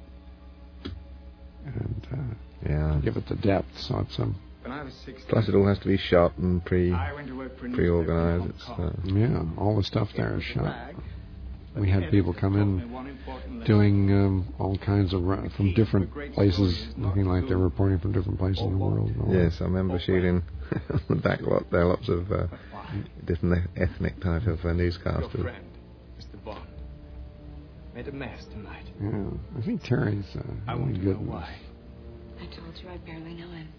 give it the depth. So it's Plus, it all has to be shot and pre-organized. All the stuff there is shot. We had people come in doing all kinds of from different places, looking like they're reporting from different places in the world. Yes, I remember shooting on the back lot there, lots of different ethnic type of newscasters. Your friend, Mr. Bond, made a mess tonight. Yeah, I think Terry's I really want to good. know why. I told you I barely know him.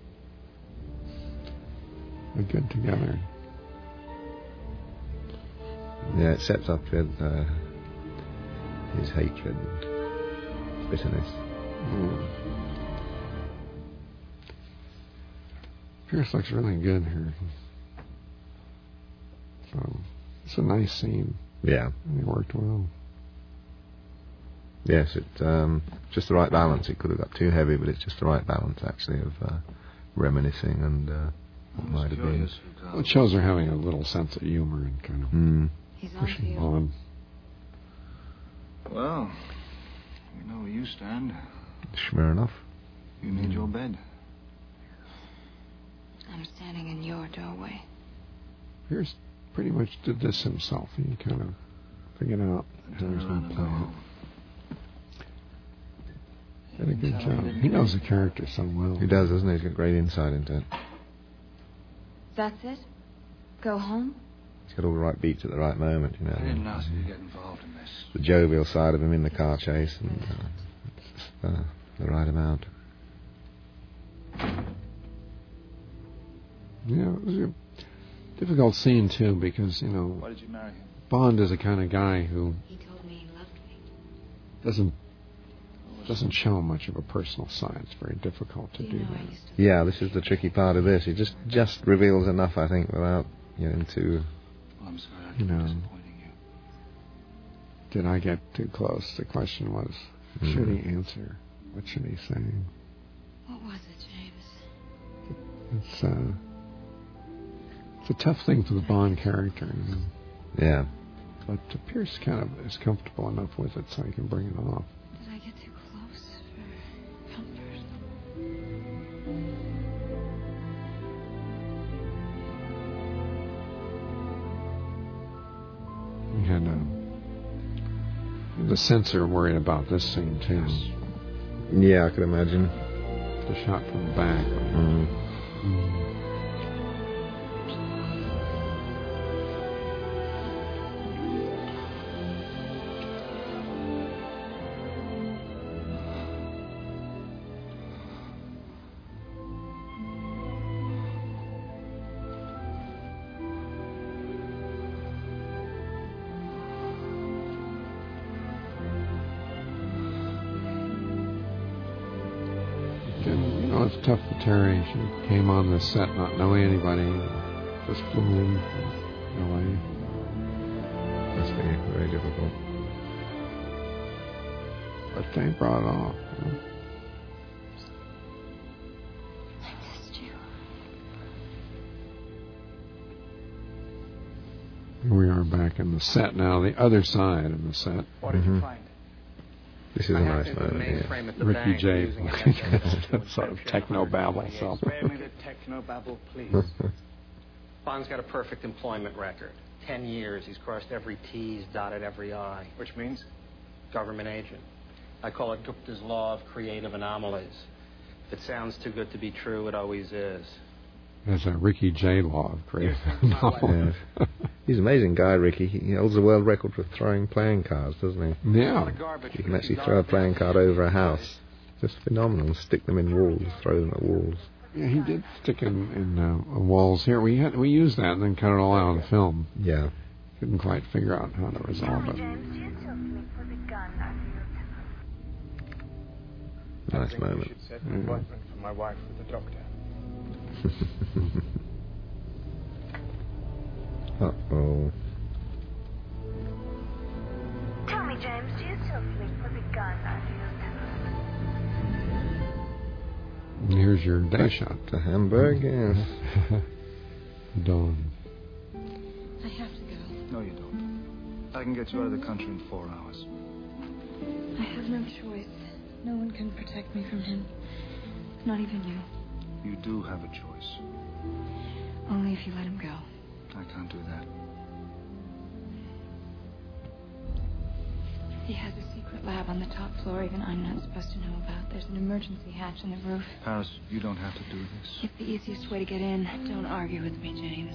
They're good together. Yeah, it sets up with his hatred and bitterness. Pierce looks really good here. So it's a nice scene. Yeah. It worked well. Yes, it just the right balance. It could have got too heavy, but it's just the right balance, actually, of reminiscing and what might have been. Well, it shows her having a little sense of humor and kind of pushing on. Well, we know where you stand. Sure enough. You made your bed. I'm standing in your doorway. Pierce pretty much did this himself. He kind of figured out how he was going to play it. Did a good job. He knows the character so well. He does, doesn't he? He's got great insight into it. That's it? Go home? He's got all the right beats at the right moment, I didn't ask you to get involved in this. The jovial side of him in the car chase, and it's just the right amount. Yeah, it was a difficult scene too because Why did you marry him? Bond is the kind of guy who He told me he loved me. doesn't show much of a personal side. It's very difficult to do that. Yeah, this is the tricky part of this. He just reveals enough, I think, without getting too. I'm sorry, I keep disappointing you. Did I get too close? The question was, should he answer? What should he say? What was it, James? It's a tough thing for the Bond character. Yeah. But Pierce kind of is comfortable enough with it so he can bring it off. Did I get too close for comfort? We had the censor worried about this scene too. Yeah, I could imagine. The shot from the back. It's tough for Terry. She came on the set not knowing anybody. Just flew in from L.A. Must be very difficult. But they brought it off. I missed you. Here we are back in the set now, the other side of the set. What did you find? This is a nice moment here. Ricky Jay, sort of techno-babble. So. Spare me the techno-babble, please. Bond's got a perfect employment record. 10 years, he's crossed every T, he's dotted every I. Which means? Government agent. I call it Gupta's law of creative anomalies. If it sounds too good to be true, it always is. There's a Ricky Jay law of creative anomalies. Yeah. He's an amazing guy, Ricky. He holds the world record for throwing playing cards, doesn't he? Yeah. He can actually throw a playing card over a house. Just phenomenal. Stick them in walls, throw them at walls. Yeah, he did stick in walls here. We used that and then cut it all out of the film. Yeah. Couldn't quite figure out how to resolve it. Nice moment. I should set an appointment for my wife with the doctor. Uh-oh. Tell me, James, do you still sleep with a gun under your pillow? And here's your day shot. To Hamburg, yes. Dawn. I have to go. No, you don't. I can get you out of the country in 4 hours. I have no choice. No one can protect me from him. Not even you. You do have a choice. Only if you let him go. I can't do that. He has a secret lab on the top floor even I'm not supposed to know about. There's an emergency hatch in the roof. Paris, you don't have to do this. It's the easiest way to get in. Don't argue with me, James.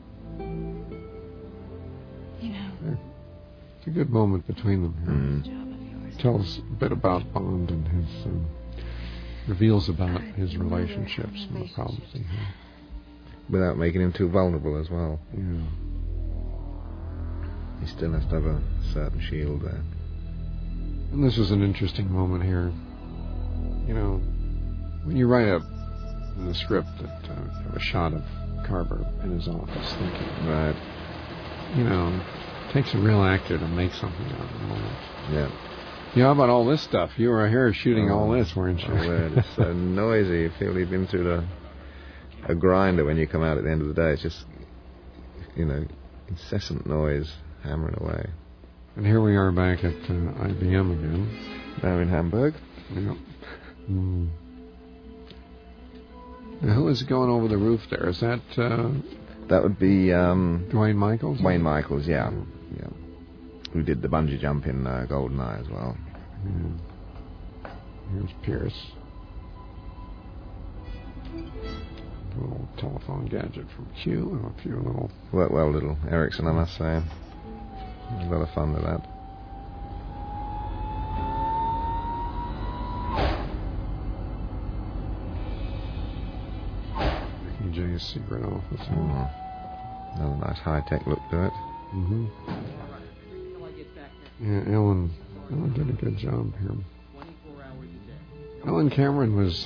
You know. It's a good moment between them here. Tells a bit about Bond and his reveals about his relationships and the problems he had. Without making him too vulnerable as well. Yeah. He still has to have a certain shield there. And this was an interesting moment here. You know, when you write up in the script that you have a shot of Carver in his office thinking. Right. You know, it takes a real actor to make something out of the moment. Yeah. You know, how about all this stuff? You were here shooting all this, weren't you? It's so noisy. You feel you've been through a grinder when you come out at the end of the day. It's just, you know, incessant noise hammering away. And here we are back at IBM again. Now in Hamburg. Yep. Now, who is going over the roof there? Is that... that would be... Dwayne Michaels? Wayne Michaels, yeah. Yeah. Who did the bungee jump in GoldenEye as well. Yeah. Here's Pierce. A little telephone gadget from Q and a few little... Worked well, little Ericsson, I must say. A lot of fun with that. Jay's secret office. Another nice high-tech look to it. Mm-hmm. Yeah, Ellen did a good job here. Ellen Cameron was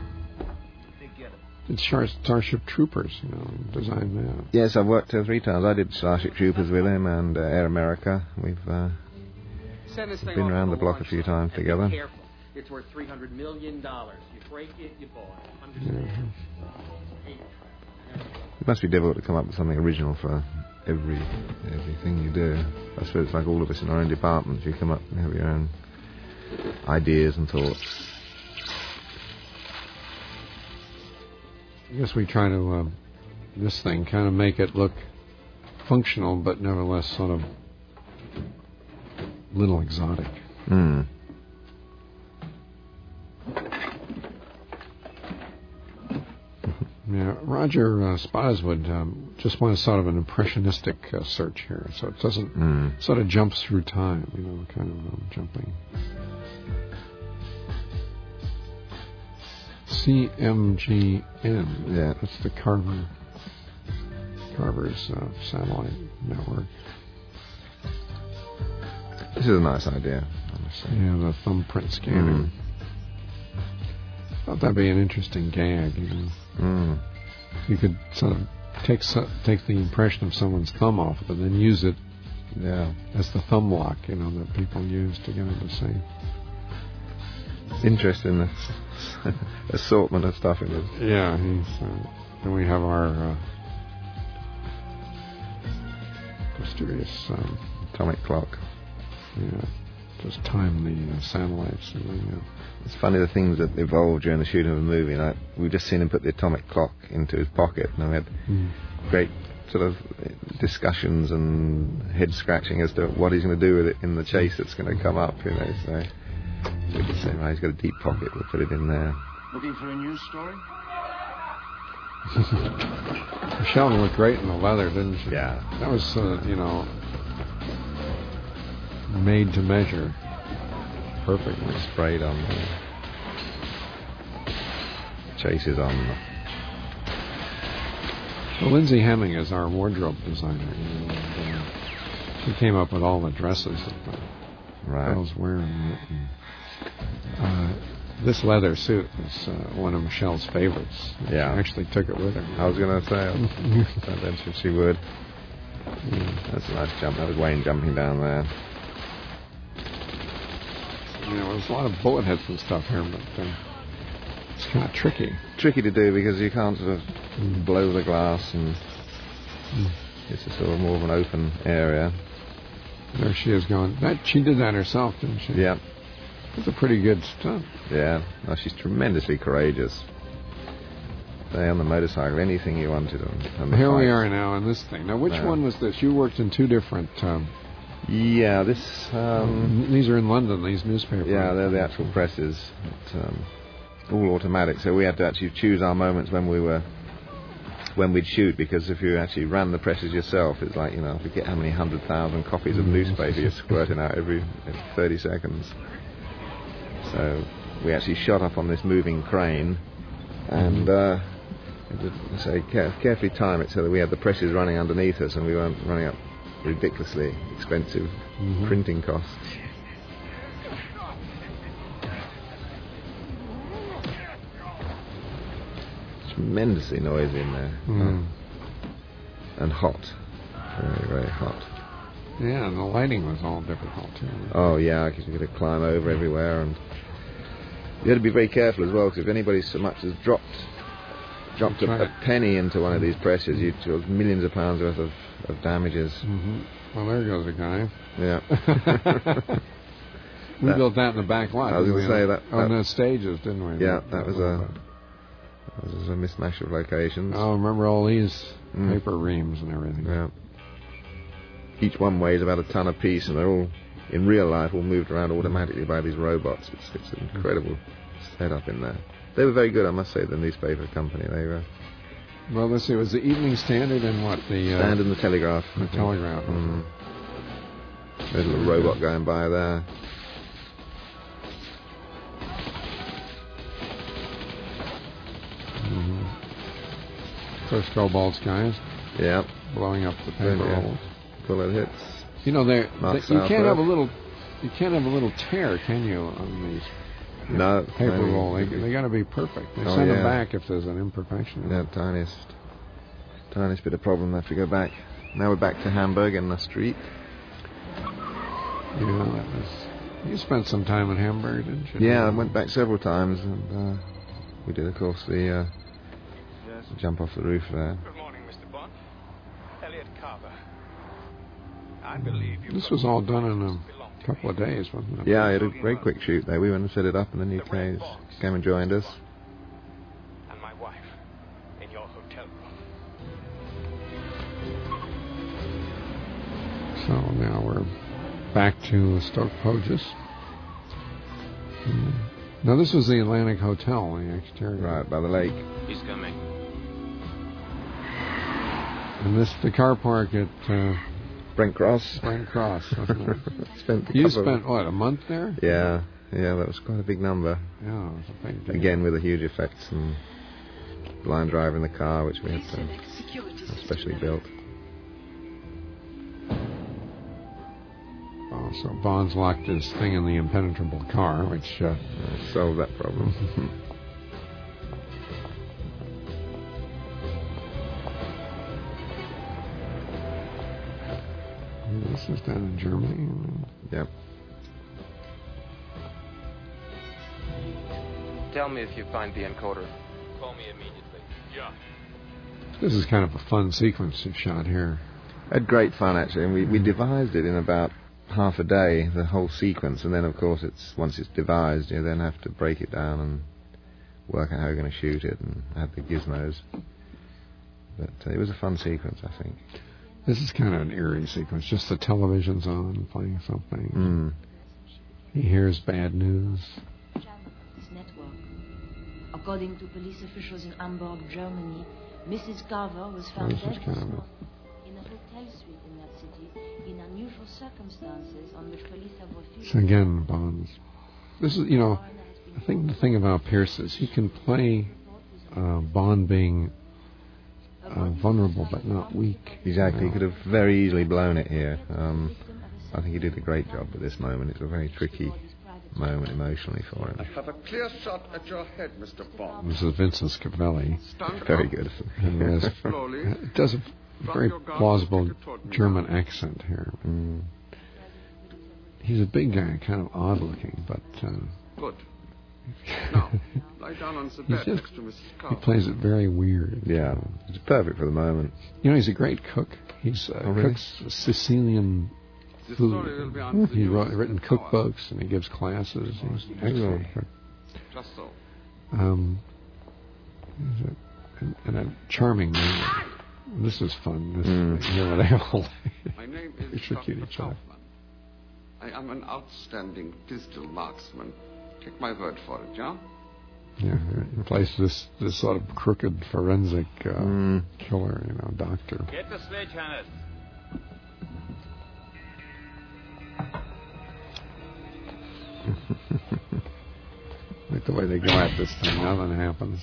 did Starship Troopers, you know, designed that. Yes, I've worked 2 or 3 times. I did Starship Troopers with him and Air America. We've been around the block a few times together. It's worth $300 million. You break it, you bought it. Understand? It must be difficult to come up with something original for everything you do. I suppose it's like all of us in our own departments. You come up and have your own ideas and thoughts. I guess we try to this thing kind of make it look functional, but nevertheless sort of little exotic. Yeah, Roger Spottiswoode just wants sort of an impressionistic search here, so it doesn't sort of jumps through time, you know, kind of jumping. CMGN, yeah, that's the Carver's satellite network. This is a nice idea, I must say. Yeah, the thumbprint scanning. Thought that'd be an interesting gag, you know. You could sort of take the impression of someone's thumb off it and then use it as the thumb lock, you know, that people use to get into safe. Interesting assortment of stuff in it. Yeah, then we have our mysterious atomic clock. Yeah, just time the satellites. And it's funny the things that evolved during the shooting of the movie. Like, we've just seen him put the atomic clock into his pocket, and we had great sort of discussions and head scratching as to what he's going to do with it in the chase that's going to come up. You know, so we just say, right, he's got a deep pocket. We'll put it in there. Looking for a news story? Michelle looked great in the leather, didn't she? Yeah. That was, made to measure. Perfectly sprayed on. Chases on. Well, Lindsay Hemming is our wardrobe designer. And, she came up with all the dresses that the girls wearing. This leather suit is one of Michelle's favorites. Yeah. She actually took it with her. I was going to say, I mentioned she would. Yeah. That's a nice jump. That was Wayne jumping down there. There's a lot of bullet hits and stuff here, but it's kind of tricky. Tricky to do because you can't sort of blow the glass, and it's a sort of more of an open area. There she is going. She did that herself, didn't she? Yeah. That's a pretty good stunt. Yeah. No, she's tremendously courageous. Say on the motorcycle, anything you wanted on the Here bike. we are now in this thing. Now, which one was this? You worked in two different... yeah, this... these are in London, these newspapers. Yeah, they're the actual presses. All automatic, so we had to actually choose our moments when we'd shoot, because if you actually ran the presses yourself, it's like, forget how many 100,000 copies of newspaper you're squirting out every 30 seconds. So we actually shot up on this moving crane, and carefully time it so that we had the presses running underneath us, and we weren't running up ridiculously expensive printing costs. Tremendously noisy in there. And hot. Very, very hot. Yeah, and the lighting was all difficult too. Oh yeah, because you got to climb over everywhere, and you had to be very careful as well, because if anybody so much as dropped a penny into one of these presses, you'd cause millions of pounds worth of damages. Well, there goes a guy. Yeah. We built that in the back lot. I was going to say that on the stages, didn't we? Yeah, that was a mismatch of locations. Oh, remember all these paper reams and everything? Yeah. Each one weighs about a ton apiece, and they're all, in real life, all moved around automatically by these robots. It's an incredible setup in there. They were very good, I must say, the newspaper company. They were. Well, let's see. It was the Evening Standard and what? The Standard and the Telegraph. The Telegraph. There's a little robot going by there. First Cobalt's guys. Yeah. Blowing up the paper rolls. Bullet hits. You can't have a little tear, can you, on these? No. Paper roll. They got to be perfect. They send them back if there's an imperfection. Yeah, tiniest bit of problem. They have to go back. Now we're back to Hamburg in the street. You spent some time in Hamburg, didn't you? Yeah, I went back several times, and we did, of course, the jump off the roof there. Good morning, Mr. Bond. Elliot Carver. I believe you. This was all done in a couple of days, wasn't it? Yeah, I had a very quick shoot there. We went and set it up, and then you came and joined us. And my wife in your hotel room. So now we're back to Stoke Poges. Now this was the Atlantic Hotel, the exterior. Right, by the lake. He's coming. And the car park at Brent Cross. Brent Cross, wasn't it? You spent what, a month there? Yeah, that was quite a big number. Yeah, it was a big deal. Again, with the huge effects and blind driving the car, which we had to have specially built. Oh, so Bond's locked his thing in the impenetrable car, which solved that problem. This is down in Germany. Yep. Tell me if you find the encoder. Call me immediately. Yeah. This is kind of a fun sequence you've shot here. Had great fun, actually, and we devised it in about half a day, the whole sequence, and then, of course, once it's devised, you then have to break it down and work out how you're going to shoot it and have the gizmos. But it was a fun sequence, I think. This is kind of an eerie sequence. Just the television's on, playing something. He hears bad news. Network. According to police officials in Hamburg, Germany, Mrs. Carver was found dead in a hotel suite in that city in unusual circumstances on which police have refused. So again, Bond's. This is, I think the thing about Pierce is he can play Bond being vulnerable but not weak. Exactly. He could have very easily blown it here. I think he did a great job at this moment. It's a very tricky moment emotionally for him. I have a clear shot at your head, Mr. Bond. This is Vincent Scavelli. Very good. It does a very plausible German accent here. He's a big guy, kind of odd looking, but... Good. Now, lie down on the bed next to Mrs. Carver. He plays it very weird. Yeah, it's perfect for the moment. He's a great cook. He's cooks Sicilian food. He's written cookbooks and he gives classes. He's an excellent cook. Just so. And a charming man. This is fun. They all My name is Dr. Kaufman. I am an outstanding pistol marksman. Take my word for it, yeah? Yeah, he plays this sort of crooked forensic killer, doctor. Get the sledgehammer. Like the way they go at this thing, nothing happens.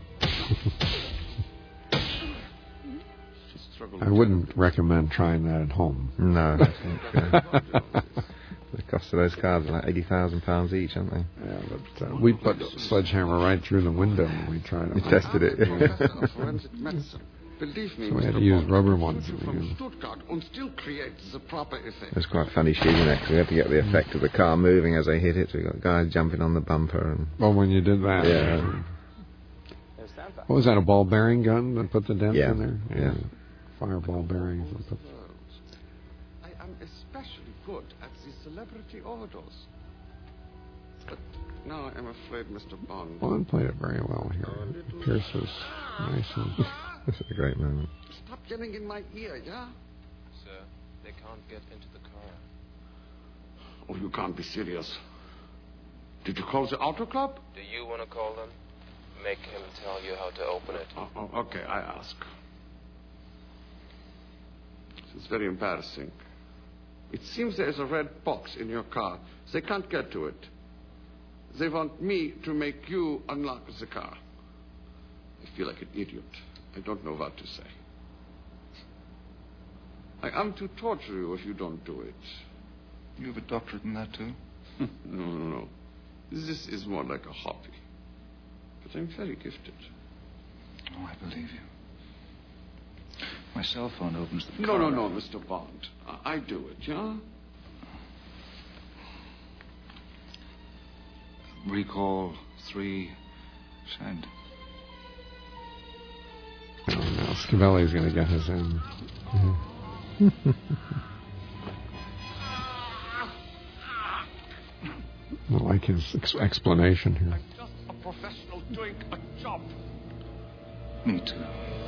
I wouldn't recommend trying that at home. No, I think the cost of those cars are like £80,000 each, aren't they? Yeah, but we put a sledgehammer right through the window when we tried it. We tested it. Believe me, so we had to use rubber ones. From Stuttgart and still create the proper effect. It was quite funny shooting it, because we had to get the effect of the car moving as they hit it. So we got guys jumping on the bumper. And when you did that. Yeah. What was that, a ball bearing gun that put the dent in there? Yeah. Fireball bearings. I am especially good at the celebrity overdose. But now I am afraid Mr. Bond... Bond played it very well here. Pierce was nice. This is a great moment. Stop yelling in my ear, yeah? Sir, they can't get into the car. Oh, you can't be serious. Did you call the auto club? Do you want to call them? Make him tell you how to open it. Okay, I ask. It's very embarrassing. It seems there is a red box in your car. They can't get to it. They want me to make you unlock the car. I feel like an idiot. I don't know what to say. I am to torture you if you don't do it. You have a doctorate in that, too? No. This is more like a hobby. But I'm very gifted. Oh, I believe you. My cell phone opens the car. No, Mr. Bond. I do it, yeah? Recall 3, send. Oh, no, Scavelli's going to get his in. I like his explanation here. I'm just a professional doing a job. Me too.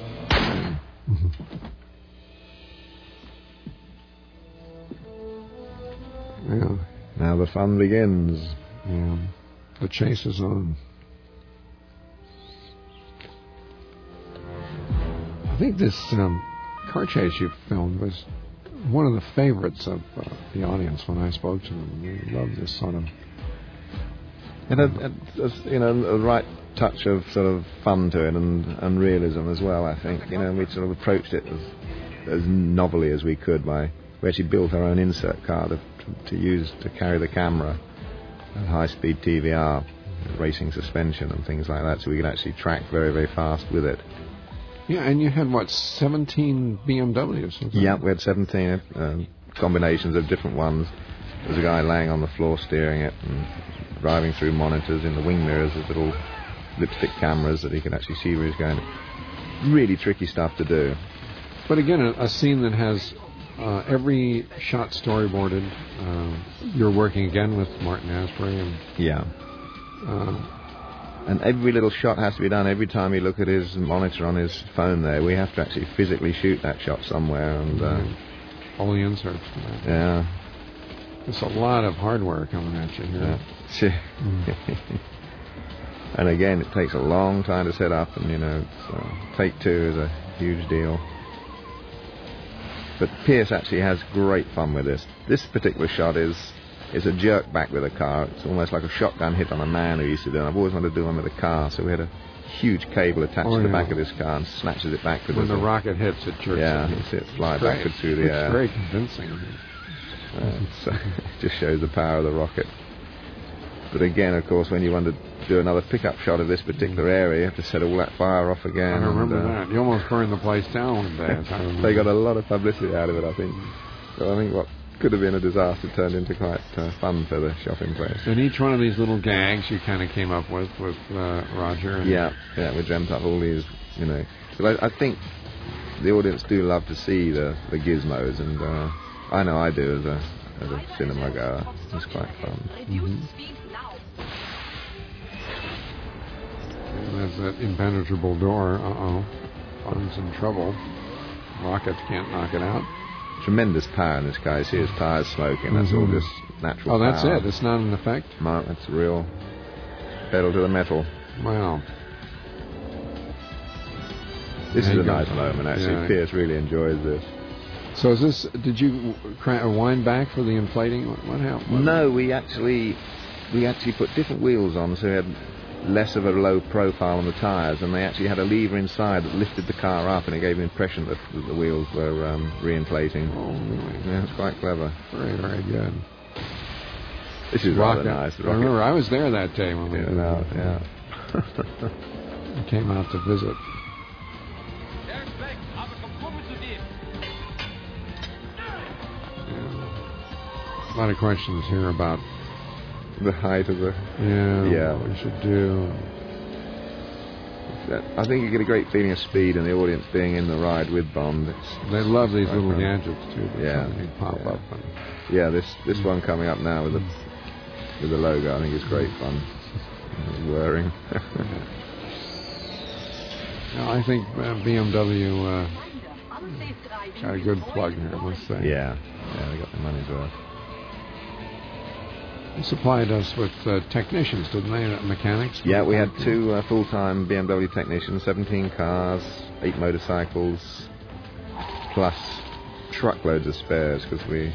Yeah. Now the fun begins. Yeah. The chase is on. I think this car chase you filmed was one of the favorites of the audience when I spoke to them. They loved this sort of... It had a right touch of sort of fun to it and realism as well, I think. We sort of approached it as novelly as we could by... We actually built our own insert car to use to carry the camera at high-speed TVR, racing suspension and things like that, so we could actually track very, very fast with it. Yeah, and you had, 17 BMWs? Yeah, we had 17 combinations of different ones. There was a guy laying on the floor steering it and driving through monitors in the wing mirrors with little lipstick cameras that he could actually see where he was going. Really tricky stuff to do. But again, a scene that has every shot storyboarded. You're working again with Martin Asprey. And, yeah. And every little shot has to be done. Every time you look at his monitor on his phone there, we have to actually physically shoot that shot somewhere. And all the inserts. Yeah. There's a lot of hardware coming at you here. Yeah. And again, it takes a long time to set up, and take two is a huge deal. But Pierce actually has great fun with this. This particular shot is a jerk back with a car. It's almost like a shotgun hit on a man who used to do it. I've always wanted to do one with a car, so we had a huge cable attached to the back of this car and snatches it backwards. When the rocket hits, it jerks. Yeah, you see it fly backwards through the air. It's very convincing. So it just shows the power of the rocket. But again, of course, when you want to do another pickup shot of this particular area, you have to set all that fire off again. I remember that. You almost burned the place down one day. They got a lot of publicity out of it, I think. So I think what could have been a disaster turned into quite fun for the shopping place. And each one of these little gags you kind of came up with Roger. Yeah, we dreamt up all these, But I think the audience do love to see the gizmos, and I know I do as a cinema goer. It's quite fun. And there's that impenetrable door. Bond's in trouble. Rockets can't knock it out. Tremendous power in this guy. You see his tires smoking. That's all just natural power. Oh, that's it? It's not an effect? No, it's real pedal to the metal. Wow. This is a nice moment, actually. Yeah. Pierce really enjoys this. So is this... Did you wind back for the inflating? What happened? No, we actually put different wheels on, so we had less of a low profile on the tyres, and they actually had a lever inside that lifted the car up, and it gave the impression that the wheels were re-inflating. Oh, really? Yeah, it's quite clever. Very, very good. This is rather nice. I remember I was there that day when we did that. Yeah. I came out to visit. A lot of questions here about the height of the... Yeah, what we should do. I think you get a great feeling of speed and the audience being in the ride with Bond. They love these little gadgets, too. They pop up. And this one coming up now with the logo, I think is great fun. Whirring. I think BMW got a good plug here, I must say. Yeah, they got their money's worth. They supplied us with technicians, didn't they? Mechanics? Yeah, we had two full-time BMW technicians, 17 cars, 8 motorcycles, plus truckloads of spares, because we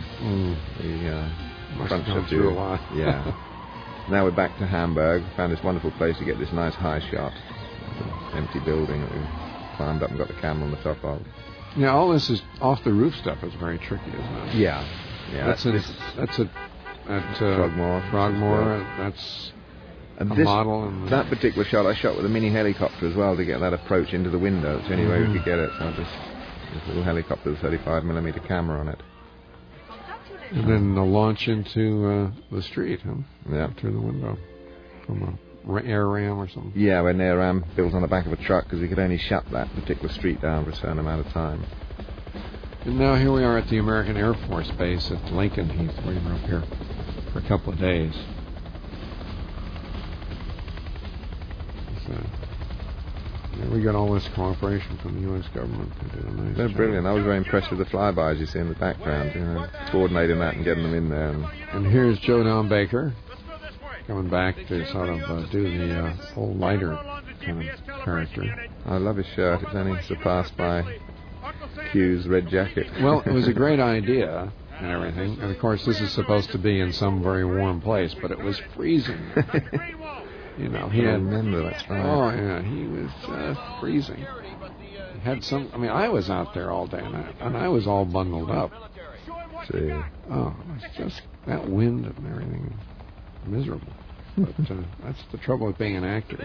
must have through a lot. Yeah. Now we're back to Hamburg. Found this wonderful place to get this nice high shot. Empty building that we climbed up and got the camera on the top of. Yeah, all this is off-the-roof stuff is very tricky, isn't it? Yeah. That's at Frogmore. That's a model. And that particular shot I shot with a mini helicopter as well to get that approach into the window. It's the only way we could get it. So this little helicopter with a 35mm camera on it. And then the launch into the street, huh? Yeah. Through the window from a air ram or something. Yeah, when air ram built on the back of a truck because we could only shut that particular street down for a certain amount of time. And now here we are at the American Air Force Base at Lincoln Heath. We were up here for a couple of days. So, we got all this cooperation from the U.S. government. They did a nice They're job. brilliant. I was very impressed with the flybys you see in the background, coordinating that and getting them in there. And here's Joe Don Baker coming back to sort of do the whole lighter kind of character. I love his shirt. It's only surpassed by Q's red jacket. Well, it was a great idea and everything. And, of course, this is supposed to be in some very warm place, but it was freezing. He had... remember, that's right. Oh, yeah, he was just freezing. He had some... I mean, I was out there all day, and I was all bundled up. See. Oh, it was just that wind and everything. Miserable. But that's the trouble with being an actor.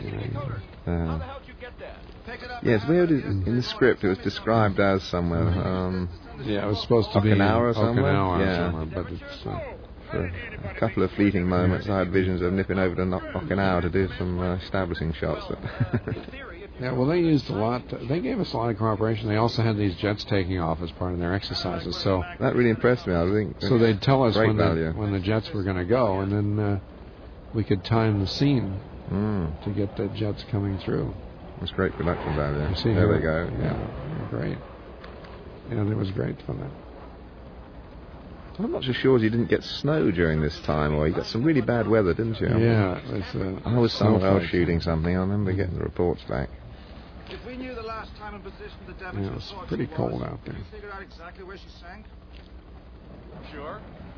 Yes, in the script it was described as somewhere. Yeah, it was supposed to be Okinawa somewhere. Somewhere, but it's for a couple of fleeting moments I had visions of nipping over to Okinawa to do some establishing shots. Yeah, well, they used a lot. They gave us a lot of cooperation. They also had these jets taking off as part of their exercises. So that really impressed me. I think so. They'd tell us when the jets were going to go, and then we could time the scene to get the jets coming through. It's great production value. You see there here? They go. Yeah, great. And it was great for that. I'm not so sure you didn't get snow during this time, or you got some really bad weather, didn't you? Yeah. I was somewhere shooting something. I remember getting the reports back. If we knew the last time and position the damage Yeah, it's pretty cold out there. Can you figure out exactly where she sank? Sure.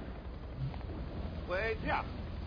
Wait. Yeah.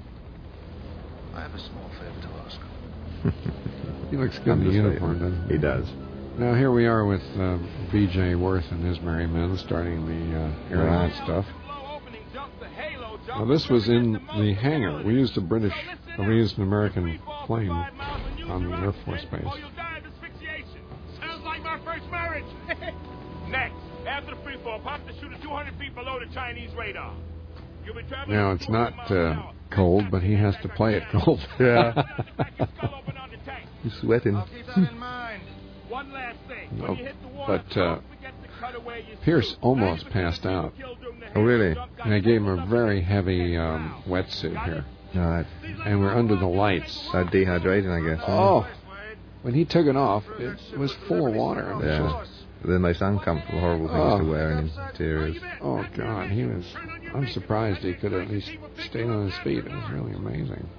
I have a small favor to ask. He looks good in the uniform, doesn't he? He does. Now here we are with B.J. Worth and his merry men starting the airline stuff. Now this was in the hangar. We used an American plane on the Air Force Base. Sounds like my first marriage. Next, after the free fall, pop the shooter 200 feet below the Chinese radar. Now it's not cold, but he has to play it cold. Yeah. He's sweating. I'll keep that in mind. One last thing. When you hit the water, But Pierce almost passed out. Oh, really? And I gave him a very heavy wetsuit here. Right. And we're under the lights. So dehydrating, I guess. Oh. When he took it off, it was full of water. Yeah. The most uncomfortable, horrible things to wear in interiors. Oh, God. I'm surprised he could at least stay on his feet. It was really amazing.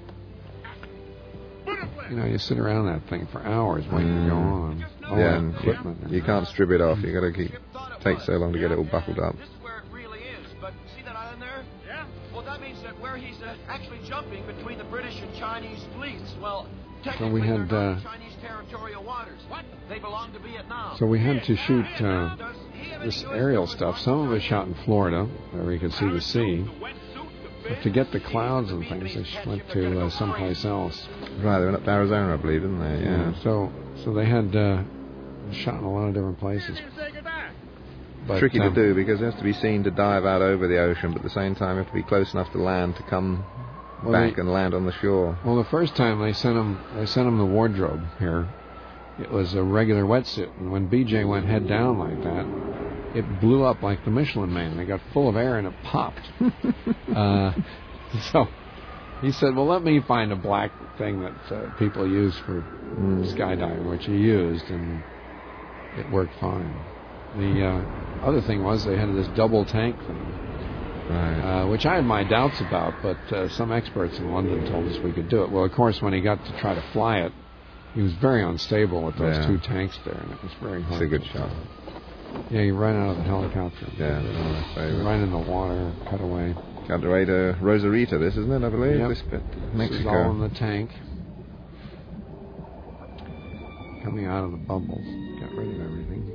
You know, you sit around that thing for hours waiting to go on. And you can't strip it off. You got to take so long to get it all buckled up. This is where it really is. But see that island there? Yeah. Well, that means that where he's actually jumping between the British and Chinese fleets. Well, technically they're not Chinese territorial waters. What? They belong to Vietnam. So we had to shoot this aerial stuff. Some of it shot in Florida, where you could see the sea. But to get the clouds and things, they went to someplace else. Right, they went up to Arizona, I believe, didn't they? Yeah. So they had shot in a lot of different places. But, tricky to do because it has to be seen to dive out over the ocean, but at the same time you have to be close enough to land to come back and land on the shore. Well, the first time they sent him the wardrobe here. It was a regular wetsuit, and when BJ went head down like that, it blew up like the Michelin Man. They got full of air and it popped. So he said, well, let me find a black thing that people use for skydiving, which he used, and it worked fine. The other thing was they had this double tank thing, which I had my doubts about, but some experts in London told us we could do it. Well, of course, when he got to try to fly it, he was very unstable with those two tanks there, and it was very hard. It's a good shot. Yeah, you ran out of the helicopter. Yeah, right in the water, cut away. Cut away to Rosarita, this, isn't it, I believe? Yep. This bit. Mexico. This is all in the tank. Coming out of the bubbles. Got rid of everything.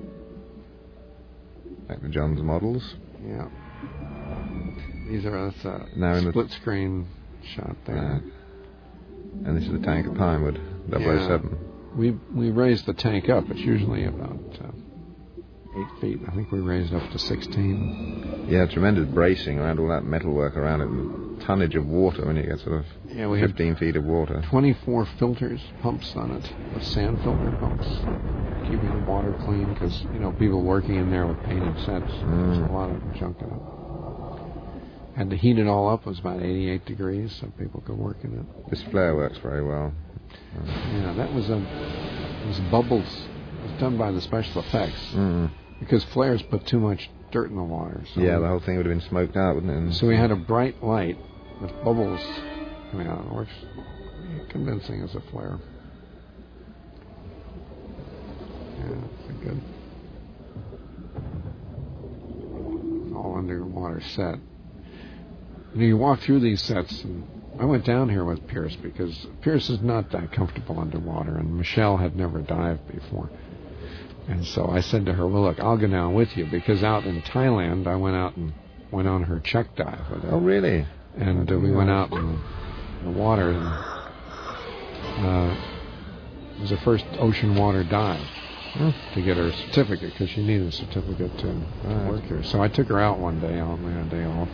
Back to John's models. Yeah. These are us now in split screen shot there. And this is the tank at Pinewood, 007. Yeah. We raised the tank up. It's usually about 8 feet. I think we raised up to 16. Yeah, tremendous bracing around all that metalwork around it, and tonnage of water when you get sort of 15 feet of water. 24 filters, pumps on it, with sand filter pumps, keeping the water clean, because, you know, people working in there with painted sets, there's a lot of junk in it. Had to heat it all up. It was about 88 degrees, so people could work in it. This flare works very well. Yeah, that was bubbles. It was done by the special effects. Because flares put too much dirt in the water. So yeah, the whole thing would have been smoked out, wouldn't it? And so we had a bright light with bubbles coming out. It works convincing as a flare. Yeah, that's good. All underwater set. You walk through these sets, and I went down here with Pierce because Pierce is not that comfortable underwater, and Michelle had never dived before. And so I said to her, well, look, I'll go down with you, because out in Thailand, I went out and went on her check dive with her. Oh, really? And we went out in the water, and it was her first ocean water dive to get her certificate, because she needed a certificate to work here. So I took her out one day, I had a day off,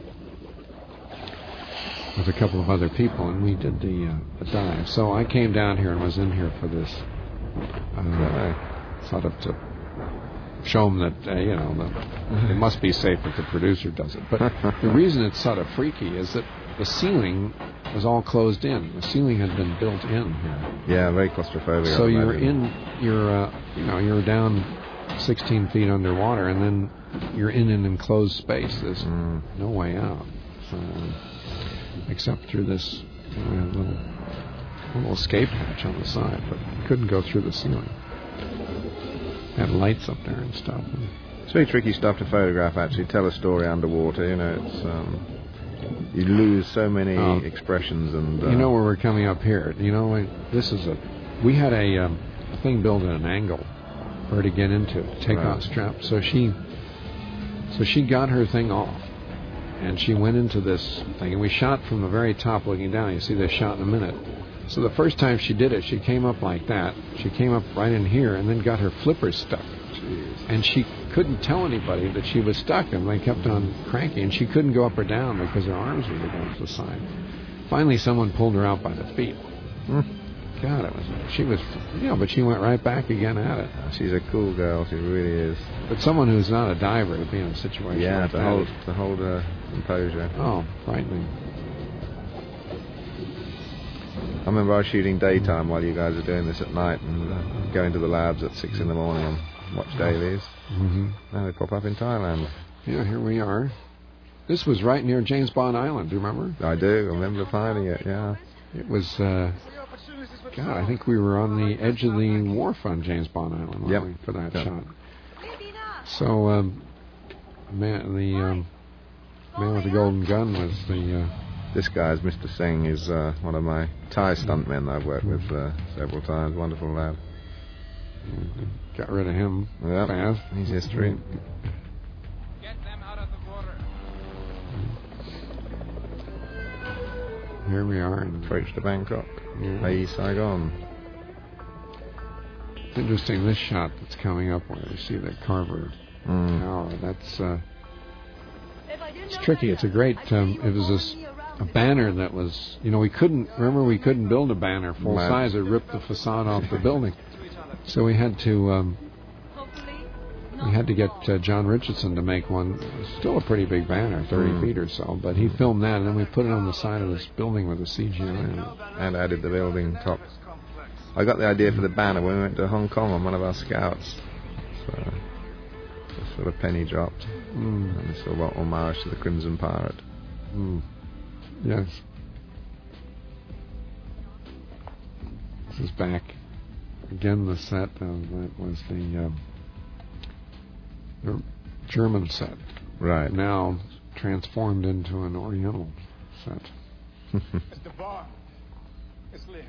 with a couple of other people, and we did the dive. So I came down here and was in here for this Sort of to show them that, it must be safe if the producer does it. But the reason it's sort of freaky is that the ceiling was all closed in. The ceiling had been built in here. Yeah, very claustrophobic. So you're down 16 feet underwater, and then you're in an enclosed space. There's no way out, except through this little escape hatch on the side. But you couldn't go through the ceiling. Had lights up there and stuff. It's very tricky stuff to photograph. Actually, tell a story underwater. It's you lose so many expressions and. You know where we're coming up here. We had a thing built at an angle for her to get into, takeout strap. So she got her thing off, and she went into this thing, and we shot from the very top looking down. You see this shot in a minute. So the first time she did it, she came up like that. She came up right in here and then got her flippers stuck. Jeez. And she couldn't tell anybody that she was stuck, and they kept on cranking, and she couldn't go up or down because her arms were going to the side. Finally, someone pulled her out by the feet. God, but she went right back again at it. She's a cool girl, she really is. But someone who's not a diver to be in a situation like that. to hold her composure. Oh, frightening. I remember I was shooting daytime while you guys are doing this at night, and going to the labs at 6 in the morning and watch dailies. Now they pop up in Thailand. Yeah, here we are. This was right near James Bond Island, do you remember? I do, I remember finding it, yeah. It was, I think we were on the edge of the wharf on James Bond Island for that shot. So, the man with the golden gun was the... This guy is Mr. Singh. He's one of my Thai stuntmen that I've worked with several times. Wonderful lad. Got rid of him fast. He's history. Get them out of the water. Here we are. Approach to Bangkok. Saigon. It's interesting, this shot that's coming up where you see the Carver Tower. That's... it's tricky. It's a great... it was a banner that was, we couldn't build a banner full size. It ripped the facade off the building. So we had to get John Richardson to make one. It was still a pretty big banner, 30 feet or so, but he filmed that, and then we put it on the side of this building with a CGI and added the building top. I got the idea for the banner when we went to Hong Kong on one of our scouts. So a sort of penny dropped. And a sort of homage to the Crimson Pirate. Yes. This is back again. The set that was the German set, right? Now transformed into an Oriental set. Mr. Bond, Miss Lynn.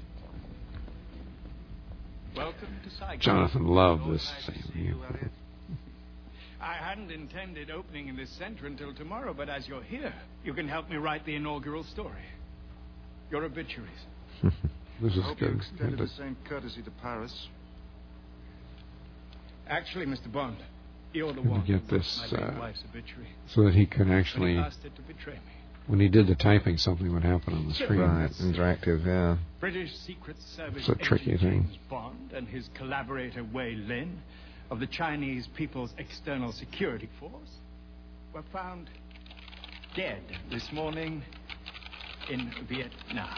Welcome to Saigon. Jonathan loved this scene. I hadn't intended opening in this center until tomorrow, but as you're here, you can help me write the inaugural story. Your obituaries. This is good. You extended the same courtesy to Paris. Actually, Mr. Bond, you're the one. Get this wife's obituary. so that he could actually. Asked it to betray me. When he did the typing, something would happen on the screen. Right, interactive, yeah. British Secret Service it's a tricky thing. James Bond and his collaborator Wei Lin of the Chinese People's External Security Force were found dead this morning in Vietnam.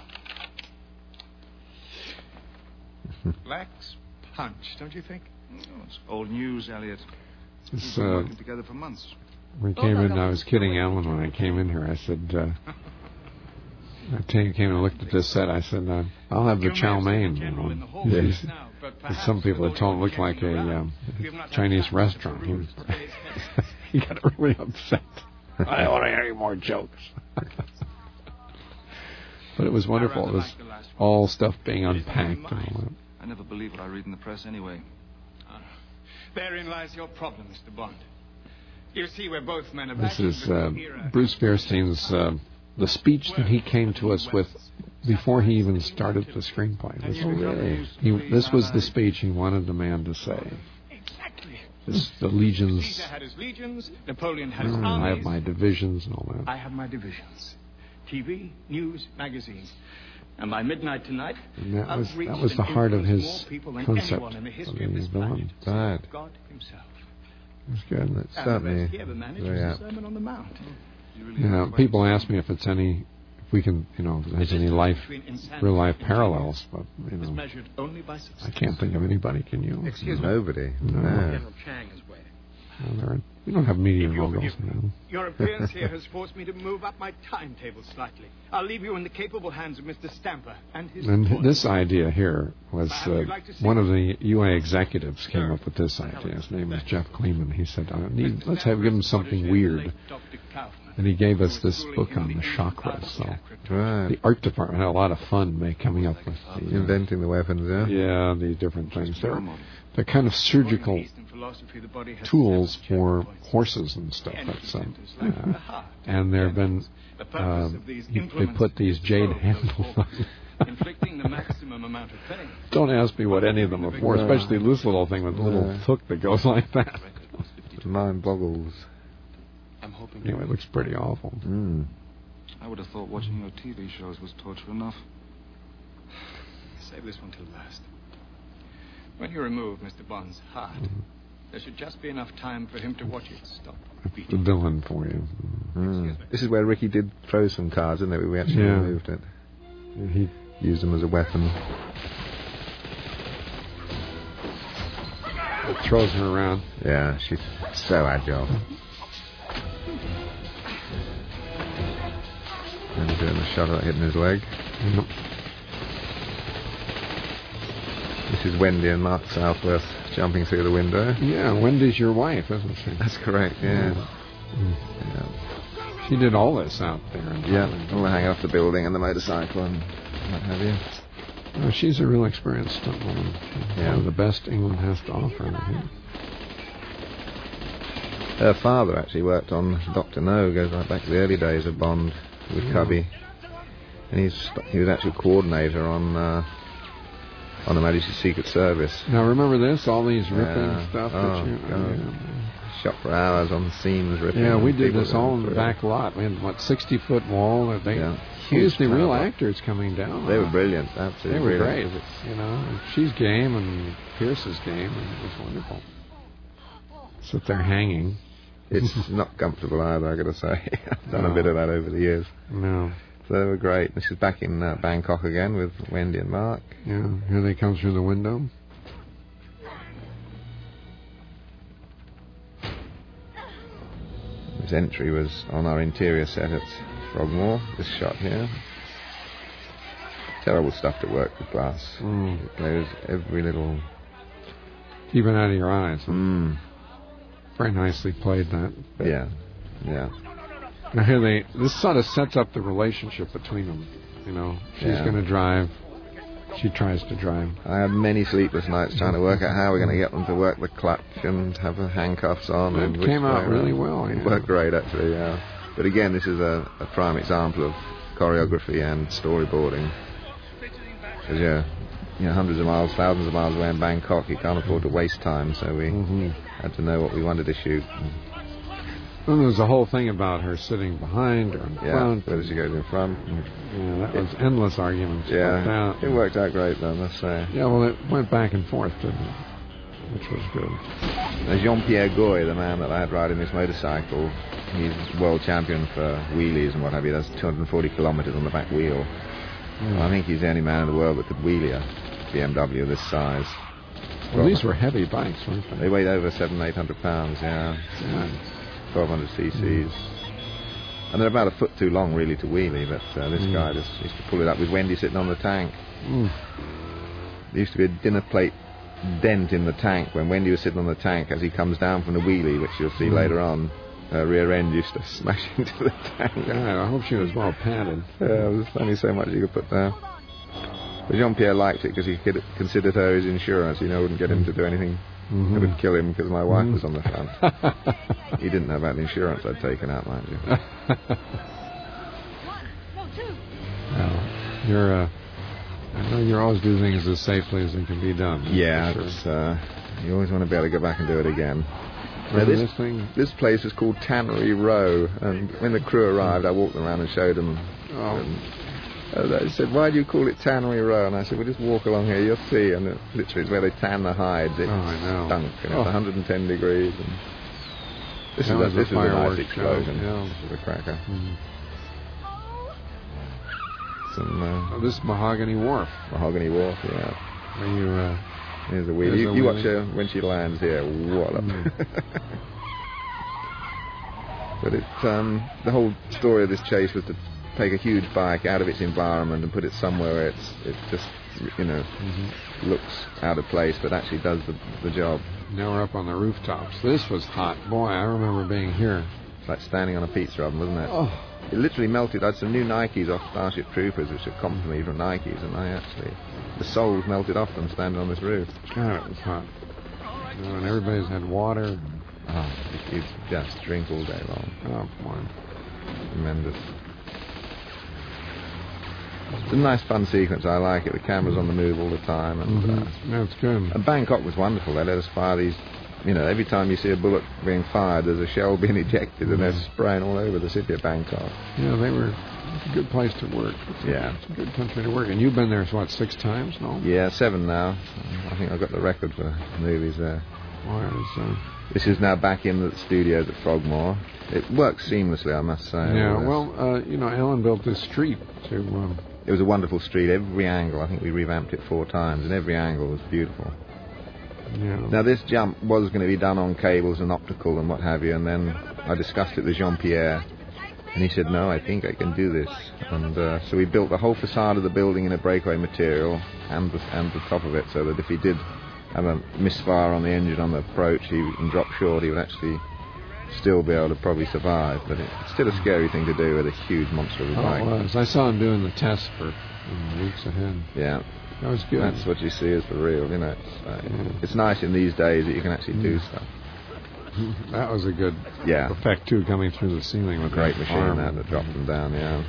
Lacks punch, don't you think? Oh, it's old news, Elliot. We've It's, been working together for months. We came in, I was kidding Alan when I came in here. I said, I came and looked at this set. I said, I'll have the chow mein. Some people had told him it looked like a Chinese restaurant. He got really upset. I don't want to hear any more jokes. But it was wonderful. It was all stuff being unpacked and all that. I never believe what I read in the press anyway. Therein lies your problem, Mr. Bond. You see, we're both men of This is Bruce Springseen's the speech that he came to us with before he even started the screenplay. This was the speech he wanted the man to say. Exactly. The legions. Caesar had his legions. Napoleon had his armies. I have my divisions and all that. I have my divisions. TV, news, magazines. And by midnight tonight, and that was the heart of his concept of the villain. Right. God himself. That's good. That's certainly he ever managed was the Sermon on the Mount. People ask me if it's any, if we can, if there's any real life parallels, but I can't think of anybody. Can you? Excuse me. Nobody. No. General Chang is waiting. We don't have medium moguls. Your appearance here has forced me to move up my timetable slightly. I'll leave you in the capable hands of Mr. Stamper and his... And this idea here was one of the UA executives came up with this idea. His name is Jeff Kleeman. He said, let's give him something weird. And he gave us this book on the chakras. So the art department had a lot of fun coming up with inventing the weapons. Yeah, the different things. They're kind of surgical tools for horses and stuff. And there have been they put these jade handles on. Don't ask me what any of them are for, especially this little thing with a little hook that goes like that. Mind boggles. Anyway, it looks pretty awful. I would have thought watching your TV shows was torture enough. Save this one till last. When you remove Mr. Bond's heart, there should just be enough time for him to watch it stop beating. The villain for you. This is where Ricky did throw some cards, isn't it? We actually removed it. He used them as a weapon. It throws her around. Yeah, she's so agile. And doing the shot at hitting his leg. This is Wendy and Mark Southworth jumping through the window. Yeah, Wendy's your wife, isn't she? That's correct, yeah. She did all this out there. All the hanging off the building and the motorcycle and what have you. Well, she's a real experienced stunt woman. One of the best England has to offer, I think. Her father actually worked on Dr. No, goes right back to the early days of Bond with Cubby. And he was actually coordinator on the Majesty's Secret Service. Now remember this, all these ripping stuff. Shot for hours on seams ripping. Yeah, we did this all in the back lot. We had 60-foot wall. They used the real actors coming down. They were brilliant, absolutely. They were great. She's game and Pierce is game, and it was wonderful. Sit there hanging. It's not comfortable either, I got to say. I've done a bit of that over the years. No. So they were great. This is back in Bangkok again with Wendy and Mark. Yeah, here they come through the window. This entry was on our interior set at Frogmore, this shot here. Terrible stuff to work with glass. It goes every little... Keep it out of your eyes. Very nicely played that. Yeah. Now here this sort of sets up the relationship between them. She's going to drive. She tries to drive. I had many sleepless nights trying to work out how we're going to get them to work the clutch and have the handcuffs on. It came out really well. It worked great, actually, But again, this is a prime example of choreography and storyboarding. Because, hundreds of miles, thousands of miles away in Bangkok, you can't afford to waste time, so we had to know what we wanted to shoot. And there was a whole thing about her sitting behind or in front. Whether she goes in front. That was endless arguments. It worked out great, though, let's say. Yeah, well, it went back and forth, didn't it? Which was good. Now, Jean-Pierre Goy, the man that I had riding this motorcycle, he's world champion for wheelies and what have you. That's 240 kilometres on the back wheel. I think he's the only man in the world that could wheelie a BMW of this size. Well, these were heavy bikes, weren't they? They weighed over 700-800 pounds, 1,200 cc's. And they're about a foot too long, really, to wheelie, but this guy just used to pull it up with Wendy sitting on the tank. There used to be a dinner plate dent in the tank when Wendy was sitting on the tank as he comes down from the wheelie, which you'll see later on. Her rear end used to smash into the tank. Yeah, I hope she was well padded. There was only so much you could put there. But Jean-Pierre liked it because he considered her his insurance. Wouldn't get him to do anything. It would kill him because my wife was on the front. He didn't know about the insurance I'd taken out, mind you. I know you're always doing things as safely as they can be done. Yeah, sure. You always want to be able to go back and do it again. Now, this place is called Tannery Row, and when the crew arrived, I walked them around and showed them And they said, why do you call it Tannery Row? And I said, well, just walk along here, you'll see. And literally, it's where they tan the hides. It's I know. stunk, and it's 110 degrees. And this is a nice explosion. Yeah. This is a cracker. Mm-hmm. Some, this is Mahogany Wharf. Mahogany Wharf, yeah. Where you, here's a wheelie. You watch her when she lands here. Wallop. But the whole story of this chase was to take a huge bike out of its environment and put it somewhere where it just, looks out of place, but actually does the job. Now we're up on the rooftops. This was hot. Boy, I remember being here. It's like standing on a pizza oven, wasn't it? Oh. It literally melted. I had some new Nikes off Starship Troopers, which had come to me from Nikes, and the soles melted off them standing on this roof. God, it was hot. And everybody's had water. You just drink all day long. Oh, boy. Tremendous. It's a nice, fun sequence. I like it. The camera's on the move all the time. And, it's good. And Bangkok was wonderful. They let us fire these. Every time you see a bullet being fired, there's a shell being ejected, and they're spraying all over the city of Bangkok. Yeah, it's a good place to work. It's a good country to work. And you've been there, 6 times, no? Yeah, 7 now. I think I've got the record for movies there. This is now back in the studios at Frogmore. It works seamlessly, I must say. Yeah, Alan built this street to... It was a wonderful street. Every angle, I think we revamped it 4 times, and every angle was beautiful. Yeah. Now, this jump was going to be done on cables and optical and what have you, and then I discussed it with Jean-Pierre, and he said, no, I think I can do this. And so we built the whole facade of the building in a breakaway material and the top of it, so that if he did have a misfire on the engine on the approach and drop short, he would actually still be able to probably survive. But it's still a scary thing to do with a huge monster of a bike. It was. I saw him doing the test for weeks ahead. Yeah. That was good. That's what you see as the real, It's nice in these days that you can actually do stuff. That was a good effect, too, coming through the ceiling with great machine that dropped them down, yeah.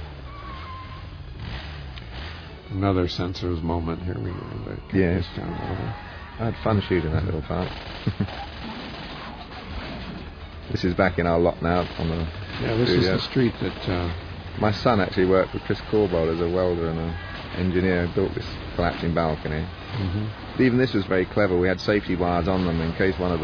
Another Sensors moment. Here we go. Yes. I had fun shooting that little part. This is back in our lot now. This is the street that... My son actually worked with Chris Corbold as a welder and an engineer who built this collapsing balcony. Even this was very clever. We had safety wires on them in case one of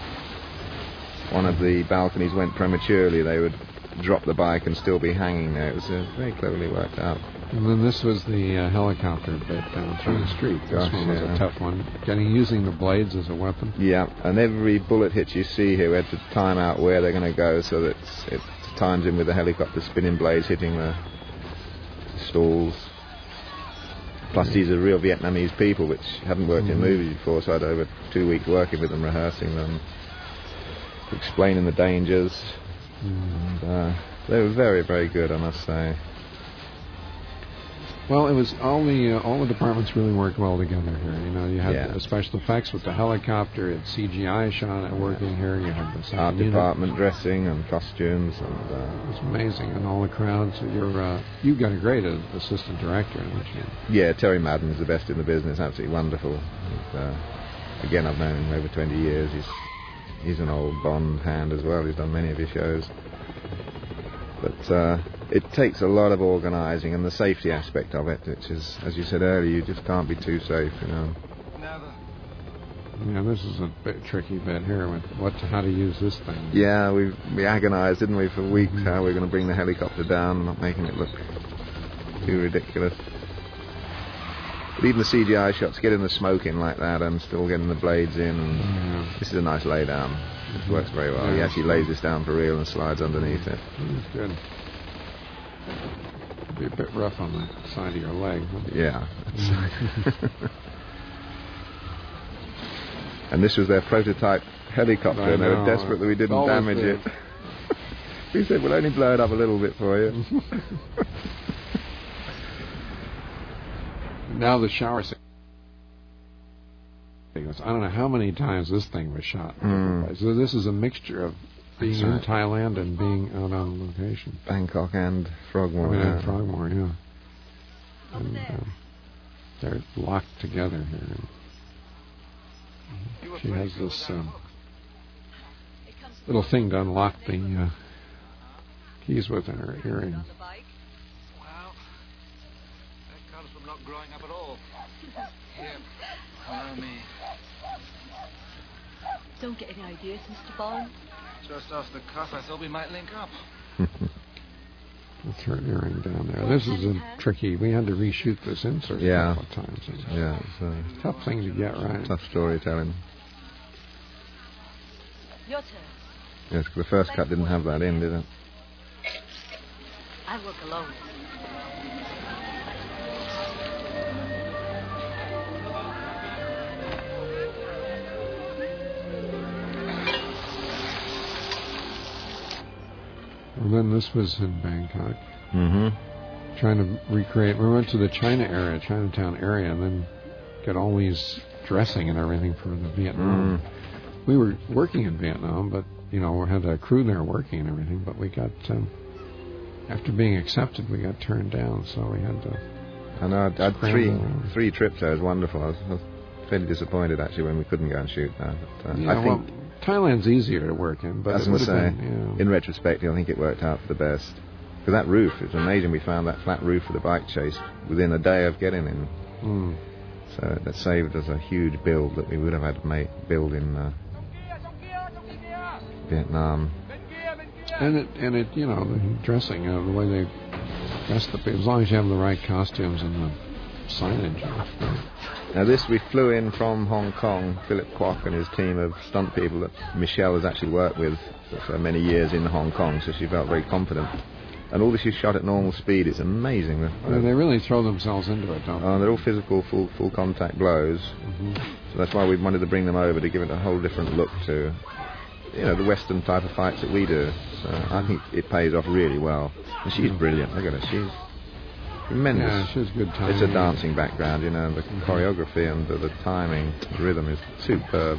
the balconies went prematurely. They would drop the bike and still be hanging there. It was very cleverly worked out. And then this was the helicopter bit down through the street. This one was a tough one. Using the blades as a weapon. Yeah, and every bullet hit you see here, we had to time out where they're going to go so that it times in with the helicopter spinning blades hitting the stalls. Plus, these are real Vietnamese people which haven't worked in movies before, so I had over 2 weeks working with them, rehearsing them, explaining the dangers. And, they were very, very good, I must say. Well, it was all the departments really worked well together here. You had special effects with the helicopter, you had CGI shot at working here, you had the art department, dressing and costumes, and it was amazing, and all the crowds. You've got a great assistant director, haven't you? Yeah, Terry Madden is the best in the business, absolutely wonderful. Again, I've known him over 20 years. He's an old Bond hand as well. He's done many of his shows. But it takes a lot of organising and the safety aspect of it, which is, as you said earlier, you just can't be too safe, Yeah, this is a bit tricky bit here with how to use this thing. Yeah, we agonised, didn't we, for weeks how we're going to bring the helicopter down, not making it look too ridiculous. But even the CGI shots, getting the smoke in like that and still getting the blades in. And this is a nice lay down. It works very well. He actually lays this down for real and slides underneath it. That's good. It'd be a bit rough on the side of your leg. Yeah. And this was their prototype helicopter, and they were desperate that we didn't damage it. We said, we'll only blow it up a little bit for you. Now the shower scene. I don't know how many times this thing was shot. So this is a mixture of being in Thailand and being out on location. Bangkok and Frogmore. And Frogmore, yeah. And they're locked together here. She has this little thing to unlock the keys with in her earring. growing up at all. Here, allow me. Don't get any ideas, Mr. Bond. Just off the cuff, I thought we might link up. Let's her earring down there. This is a tricky. We had to reshoot this insert a couple of times. Yeah, it's a tough thing to get right. Tough storytelling. Your turn. Yes, the first cut didn't have that in, did it? I work alone. Well, then this was in Bangkok. Mm-hmm. Trying to recreate. We went to the Chinatown area, and then get all these dressing and everything for the Vietnam. We were working in Vietnam, but we had a crew there working and everything. But we got after being accepted, we got turned down, so we had to. I know. I had three trips there. It was wonderful. I was fairly disappointed actually when we couldn't go and shoot there. But, I think. Thailand's easier to work in, but as I was saying, in retrospect, I think it worked out for the best. Because that roof, it was amazing. We found that flat roof for the bike chase within a day of getting in. So that saved us a huge build that we would have had to build in Vietnam. And it, the dressing, the way they dress the people, as long as you have the right costumes and the signage. Now this, we flew in from Hong Kong, Philip Kwok and his team of stunt people that Michelle has actually worked with for many years in Hong Kong, so she felt very confident. And all this is shot at normal speed. It's amazing. They really throw themselves into it, don't they? They're all physical, full contact blows. So that's why we wanted to bring them over to give it a whole different look to, the Western type of fights that we do. So I think it pays off really well. And she's brilliant. Look at her. She's tremendous. Yeah, she's good timing. It's a dancing background, the choreography and the timing, the rhythm is superb.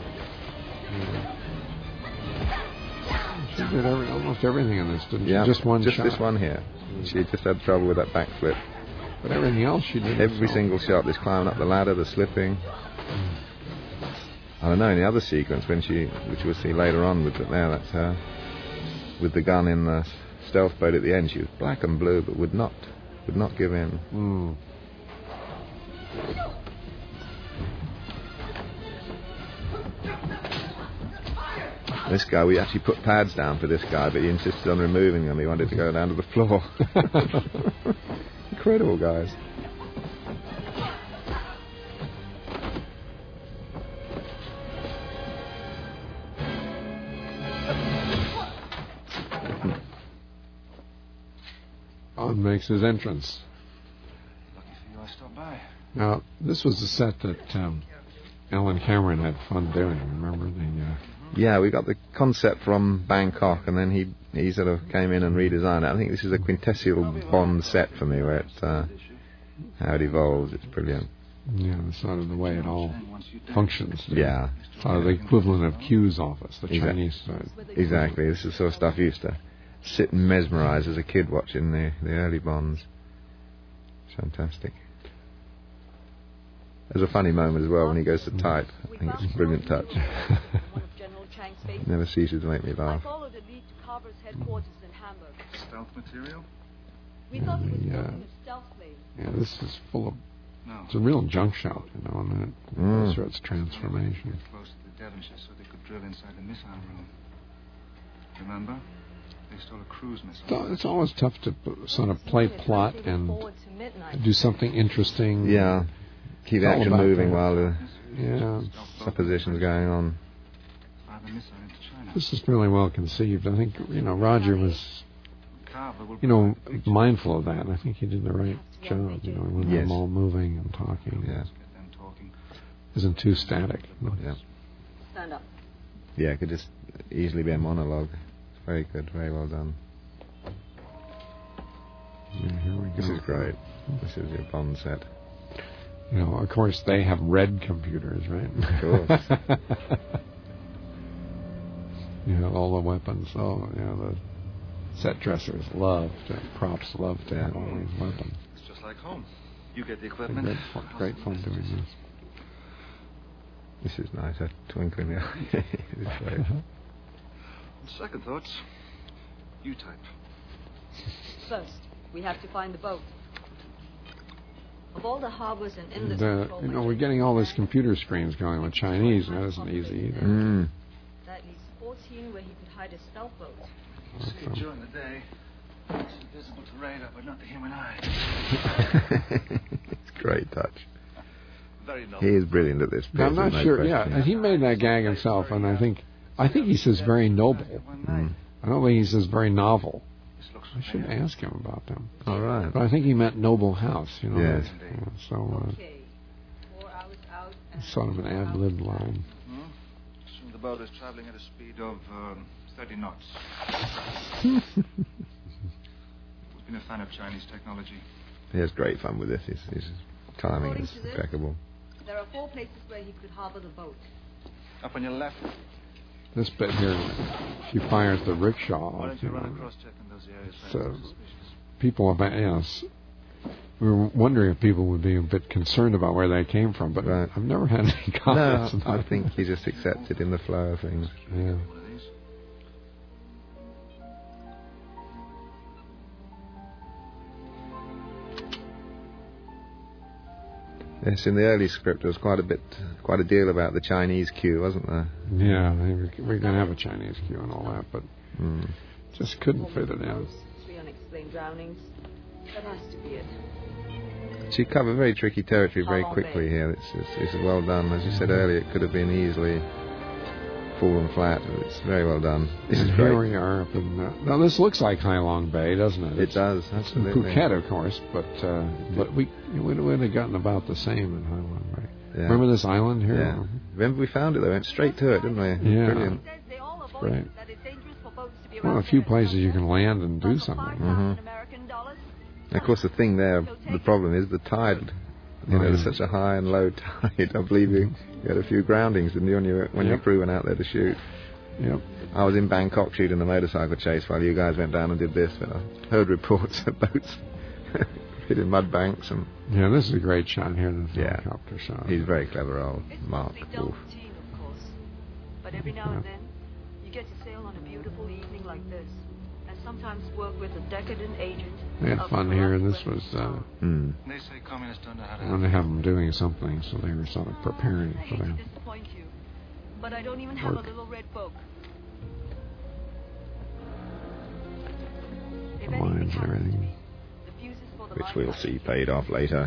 She did almost everything in this, didn't she? Yeah, just one shot. Just this one here. She just had trouble with that backflip. But everything else she did. Every single shot, this climbing up the ladder, the slipping. I don't know, in the other sequence, which we'll see later on, that's her, with the gun in the stealth boat at the end. She was black and blue, but would not give in. This guy, we actually put pads down for this guy, but he insisted on removing them. He wanted to go down to the floor. Incredible guys. Bond makes his entrance. Lucky for you I stopped by. Now, this was the set that Alan Cameron had fun doing, remember? Yeah, we got the concept from Bangkok, and then he sort of came in and redesigned it. I think this is a quintessential Bond set for me, where how it evolves. It's brilliant. Yeah, sort of the way it all functions. Yeah. Sort of the equivalent of Q's office, the Chinese side. Exactly. This is the sort of stuff I used to sit and mesmerise as a kid watching the early Bonds. Fantastic. There's a funny moment as well when he goes to type. I think it's a brilliant touch. It never ceases to make me laugh. Stealth material? We thought it was building a stealth plane. Yeah, this is full of... It's a real junk shot, and then so it's transformation. Close to the Devonshire so they could drill inside the missile room. Remember? They stole a cruise missile. It's always tough to sort of play plot and do something interesting. Yeah. Keep the action moving while the Yeah. suppositions going on. This is really well conceived. I think, Roger was, mindful of that. I think he did the right job, when them all moving and talking. Yeah. Isn't too static. Yeah. Stand up. Yeah, it could just easily be a monologue. It's very good, very well done. Yeah, here we go. This is great. This is your Bond set. Of course, they have red computers, right? Of course. All the weapons. The set dressers props love to have all these weapons. It's just like home. You get the equipment. Great fun doing this. This is nice, a twinkle in the eye. Great. On second thoughts, you type. First, we have to find the boat. Of all the harbors and inlets controlled by we're getting all these computer screens going with Chinese, and that isn't easy either. at least 14 where he could hide his stealth boat. See it during the day. It's invisible to radar, but not the human eye. It's a great touch. Very noble. He is brilliant at this. Now, I'm not sure. Yeah, and he made that gag himself, and I think he says very noble. I don't think he says very novel. I should ask him about them. All right. But I think he meant noble house. You know. Yes. So. Sort of an ad-lib line. The boat is traveling at a speed of 30 knots. We've been a fan of Chinese technology. He has great fun with this. His timing is impeccable. There are 4 places where he could harbor the boat. Up on your left. This bit here, she fires the rickshaw. Why don't you run across checking those areas? So, people about we were wondering if people would be a bit concerned about where they came from, but I've never had any comments. No, I think he just accepted in the flow of things. Yeah. Yes, in the early script there was quite a deal about the Chinese queue, wasn't there? Yeah, we're going to have a Chinese queue and all that, but just couldn't fit it in. 3 unexplained drownings. That has to be it. She covered very tricky territory very quickly here. It's well done. As you said earlier, it could have been easily fallen flat. It's very well done. This is great. Here we are up in... now, this looks like Hai Long Bay, doesn't it? It does, absolutely. Phuket, of course, but we would have gotten about the same in Hai Long Bay. Yeah. Remember this island here? Yeah. Remember we found it, they went straight to it, didn't we? Yeah. Brilliant. Right. One of the few places you can land and do something. Of course, the thing there, the problem is the tide. There's such a high and low tide. I believe you had a few groundings, didn't you, when your crew went out there to shoot? Yep. I was in Bangkok shooting the motorcycle chase while you guys went down and did this, but I heard reports of boats hitting mud banks. And yeah, this is a great shot here, the helicopter shot. He's very clever, old Mark Wolf. But every now and then, you get to sail on a beautiful evening like this, and sometimes work with a decadent agent. They had fun here, and this was They say communists don't know how to when they have them doing something, so they were sort of preparing for them. Disappoint you, but I don't even have a little red book. The lines and everything. Which we'll see paid off later.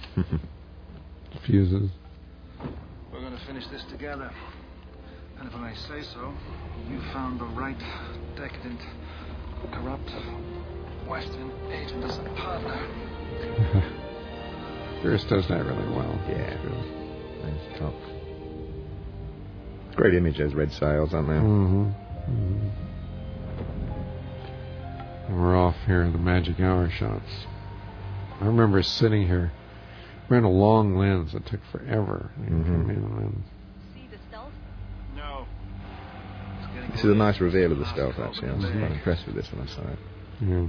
Fuses. We're going to finish this together. And if I may say so, you found the right decadent, corrupt Western agent as a partner. Pierce does that really well. Yeah. Nice top. Great images, red sails, aren't they? We're off here, the magic hour shots. I remember sitting here. We ran a long lens. It took forever. No. This is a nice reveal of the stealth, actually. I was quite impressed with this when I saw it. Yeah.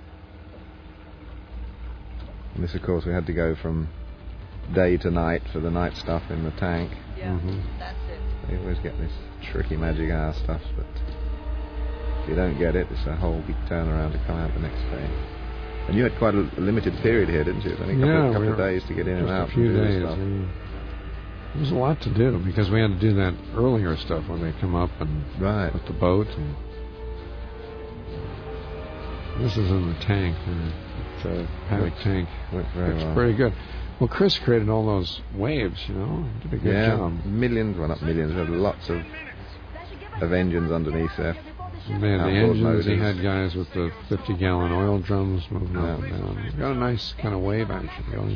And this, of course, we had to go from day to night for the night stuff in the tank. Yeah, that's it. They always get this tricky magic hour stuff, but if you don't get it, it's a whole big turnaround to come out the next day. And you had quite a limited period here, didn't you? It was only a couple of days to get in and out. Just a few days. There was a lot to do because we had to do that earlier stuff when they come up and with the boat. And this is in the tank. It's a paddock tank. Looks pretty good. Well, Chris created all those waves, Did a good job. Millions, well, not millions, but lots of engines underneath there. They had the engines, motors. He had guys with the 50-gallon oil drums moving up and down. Got a nice kind of wave action going.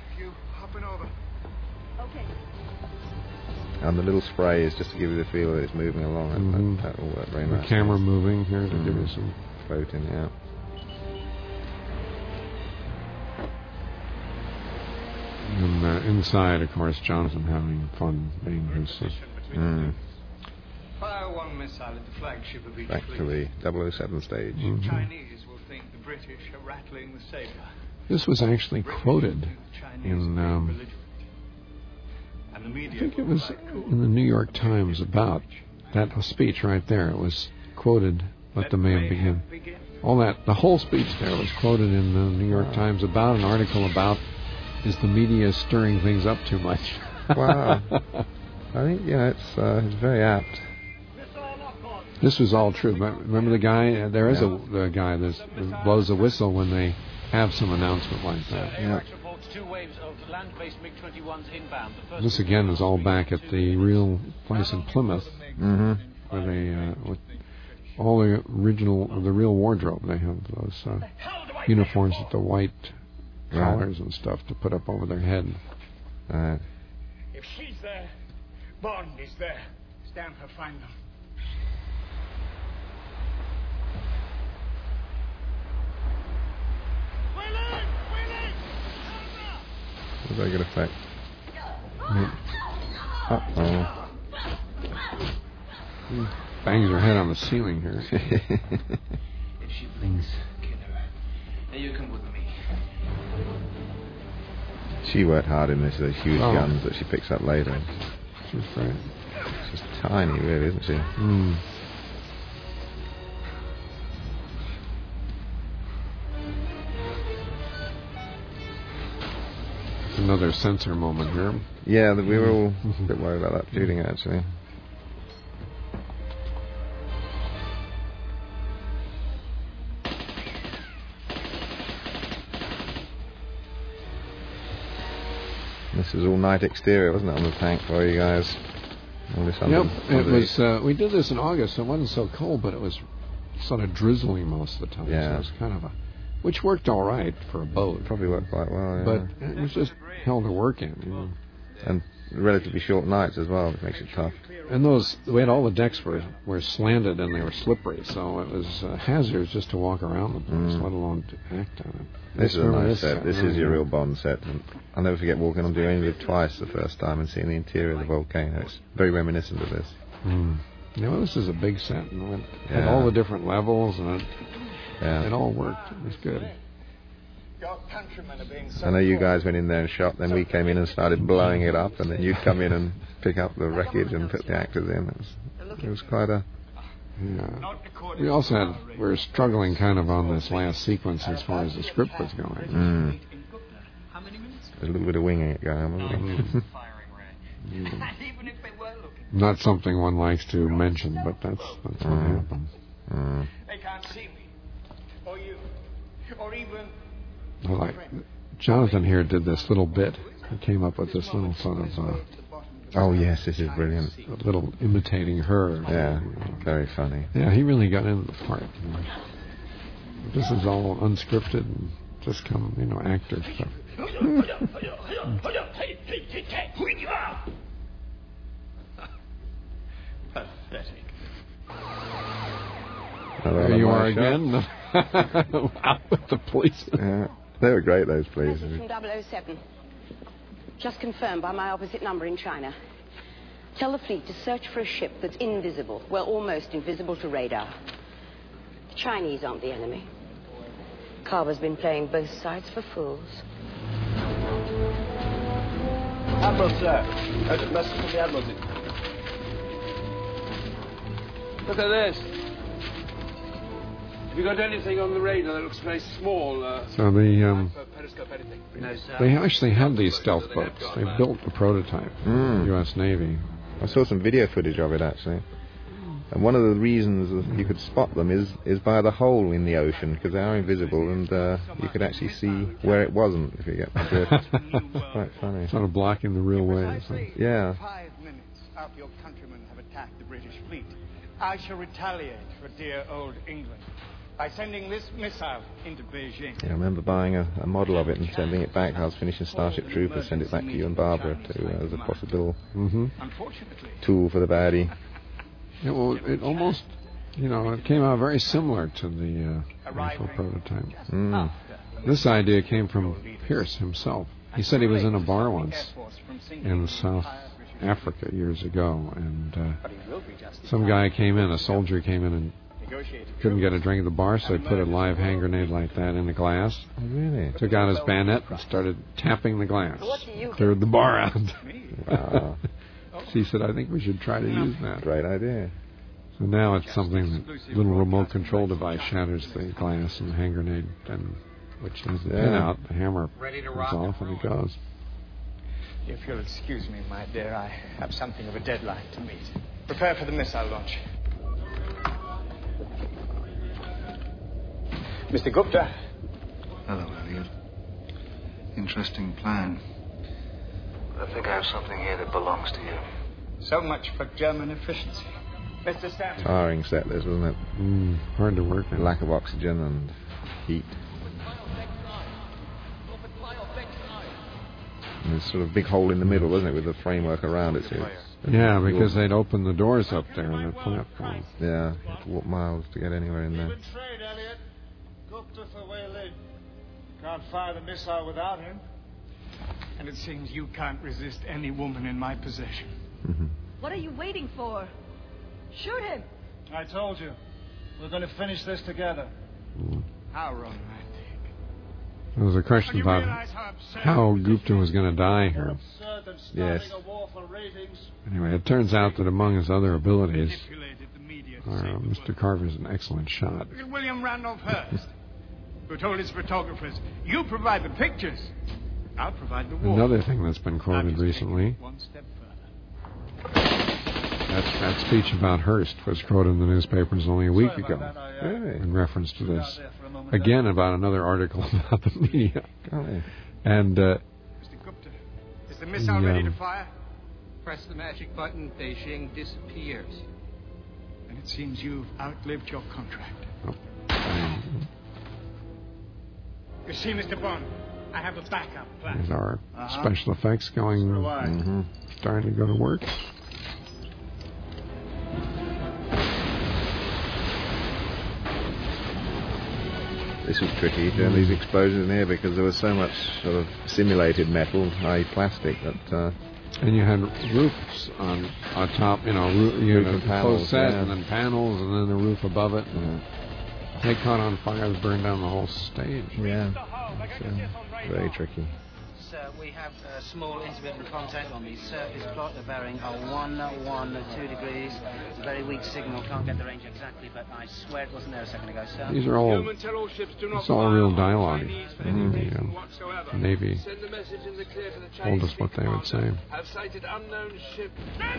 And the little spray is just to give you the feel that it's moving along. That will work very nicely. The camera moving here to give you some floating, And inside, of course, Jonathan having fun being his... Fire one missile at the flagship of each back fleet. to the 007 stage. The Chinese will think the British are rattling the saber. This was actually quoted in... I think it was in the New York Times about that speech right there. It was quoted, "Let the man begin." All that, the whole speech there was quoted in the New York Times about an article about is the media stirring things up too much? Wow. I think, it's very apt. This was all true. Remember the guy? There is the guy that blows a whistle when they have some announcement like that. Yeah. This again is all back at the real place in Plymouth, mm-hmm. where they with all the real wardrobe. They have those uniforms with the white collars and stuff to put up over their head. If she's there, Bond is there. Stand her, find them. Very good effect. Uh-oh. Bangs her head on the ceiling here. If she blinks, kill her. Now you come with me. She worked hard in those huge guns that she picks up later. She's right. She's tiny, really, isn't she? Mm. Another sensor moment here. Yeah, we were all a bit worried about that shooting, actually. This was all night exterior, wasn't it, on the tank for you guys? Yep, it was. We did this in August, so it wasn't so cold, but it was sort of drizzling most of the time. Yeah. So it was kind of which worked all right for a boat. Probably worked quite well, yeah. But it was just hell to work in, you know. And relatively short nights as well, which makes it tough. And we had all the decks were slanted and they were slippery, so it was hazardous just to walk around the place, let alone to act on it. This is a nice set. This is your real Bond set. And I'll never forget walking on Duane twice the first time and seeing the interior of the volcano. It's very reminiscent of this. Mm. Yeah, well, this is a big set. And it had all the different levels, and it all worked. It was good. I know you guys went in there and shot, then we came in and started blowing it up, and then you'd come in and pick up the wreckage and put the actors in. It was quite a... Yeah. We were struggling kind of on this last sequence as far as the script was going. There's a little bit of winging it going on. Not something one likes to mention, but that's what happened. They can't see me. Or you. Or even... Well, Jonathan here did this little bit. He came up with this little sort of... oh, yes, this is brilliant. A little imitating her. Yeah, very funny. Yeah, he really got into the part. This is all unscripted and just actor stuff. Pathetic. There you are again. Out with the police. Yeah, they were great, those police. From 007. Just confirmed by my opposite number in China. Tell the fleet to search for a ship that's invisible. Well, almost invisible to radar. The Chinese aren't the enemy. Carver's been playing both sides for fools. Admiral, sir. Urgent message from the Admiralty. Look at this. Have you got anything on the radar that looks very small? So periscope, anything? No, sir. They actually had these stealth boats. They built a prototype for the U.S. Navy. I saw some video footage of it, actually. And one of the reasons that you could spot them is by the hole in the ocean, because they are invisible, and you could actually see where it wasn't, if you get the drift. Quite funny. Sort of blocking the real waves. Yeah. 5 minutes after your countrymen have attacked the British fleet, I shall retaliate for dear old England by sending this missile into Beijing. Yeah, I remember buying a model of it and sending it back. I was finishing Starship Troopers, send it back to you and Barbara as a possible tool for the baddie. Yeah, well, it almost, it came out very similar to the initial prototype. This idea came from Pierce himself. He said he was in a bar once in South Africa years ago, and some guy came in, a soldier came in and couldn't get a drink at the bar, so he put a live hand grenade like that in the glass. Oh, really? Took out his bayonet and started tapping the glass. Cleared the bar out. Wow. So he said, I think we should try to use that. Great idea. So now it's something that a little remote control device shatters the glass and the hand grenade and which is the pin out. The hammer Ready to is rock off and it goes. If you'll excuse me, my dear, I have something of a deadline to meet. Prepare for the missile launch. Mr. Gupta. Hello, Elliot. Interesting plan. I think I have something here that belongs to you. So much for German efficiency. Mr. Stanley. Tiring settlers, wasn't it? Hard to work in. Lack of oxygen and heat. And there's sort of big hole in the middle, wasn't it, with the framework around it. So yeah, because they'd open the doors up there on the platform. Yeah, you have to walk miles to get anywhere in there. Trade, Elliot. Gupta for Wei Lin. Can't fire the missile without him. And it seems you can't resist any woman in my possession. What are you waiting for? Shoot him! I told you. We're going to finish this together. How romantic. There was a question about how Gupta was going to die here. Yes. Anyway, it turns out that among his other abilities, Mr. Carver's an excellent shot. Look at William Randolph Hearst, who told his photographers, you provide the pictures, I'll provide the war. Another thing that's been quoted recently, one step that speech about Hearst was quoted in the newspapers only a week ago, in reference to this. Again, about another article about the media. And Mr. Gupta, is the missile ready to fire? Press the magic button, Beijing disappears. And it seems you've outlived your contract. You see, Mr. Bond, I have a backup plan. There's our special effects going, starting to go to work. This was tricky during these explosions in here because there was so much sort of simulated metal, i.e. plastic, that... and you had roofs on top, you had a closed set, and then panels, and then the roof above it. And they caught on fire and burned down the whole stage. Yeah, very tricky. Sir, we have small intermittent contact on the surface plot. The bearing are 112 degrees. It's a very weak signal. Can't get the range exactly, but I swear it wasn't there a second ago, sir. These are all, it's all real dialogue. The Navy told us what they would say. Have sighted unknown ship.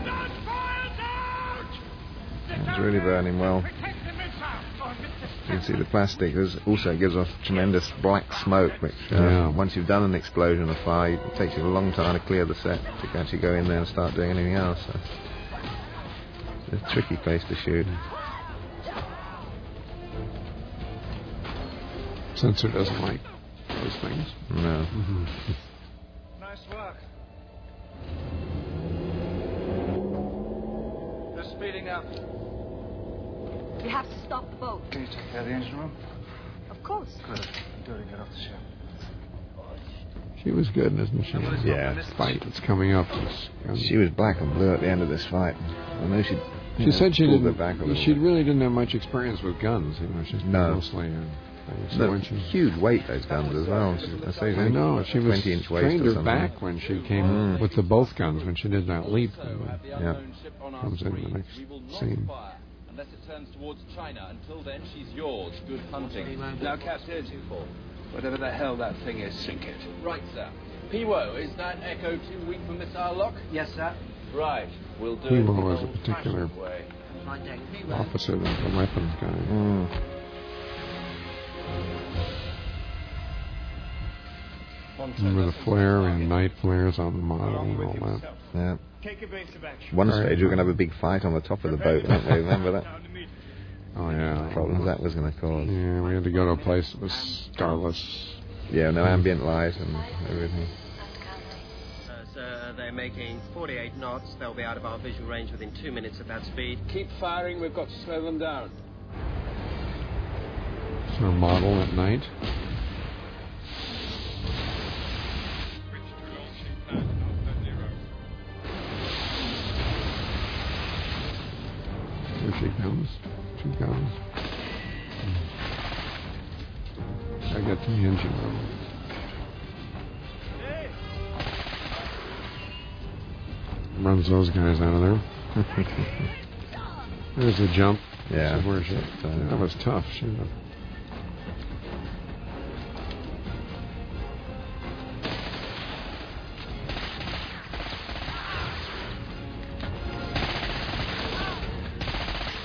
It's really burning well. You can see the plastic also gives off tremendous black smoke, which once you've done an explosion or fire, it takes you a long time to clear the set to actually go in there and start doing anything else. So it's a tricky place to shoot. Censor doesn't like those things. No. Nice work. They're speeding up. We have to stop the boat. Can you take care of the engine room? Of course. Good. Do it and get off the ship. She was good, isn't she? Yeah. The fight that's coming up. She was black and blue at the end of this fight. I know she said she didn't. Back a she really didn't have much experience with guns. She's mostly. Huge weight, those guns as well. I know. She was 20-inch waist trained or her something. back when she came with the both guns when she did that leap. Yeah. Comes in the next scene. Unless it turns towards China. Until then, she's yours. Good hunting. Now, Captain, whatever the hell that thing is, sink it. Right, sir. Piwo, is that Echo too weak for missile lock? Yes, sir. Right. We'll do Piwo it. was a particular officer, the weapons guy. Remember the flare and night flares on the model and all that. Yeah. One stage we were going to have a big fight on the top of the boat, weren't we? Remember that? Oh, yeah. The problems that was going to cause. Yeah, we had to go to a place that was starless. Yeah, no ambient light and everything. Sir, they're making 48 knots. They'll be out of our visual range within 2 minutes at that speed. Keep firing. We've got to slow them down. So a model at night. Here she comes. She comes. I got the engine room. Runs those guys out of there. There's a jump. Yeah. So that was tough.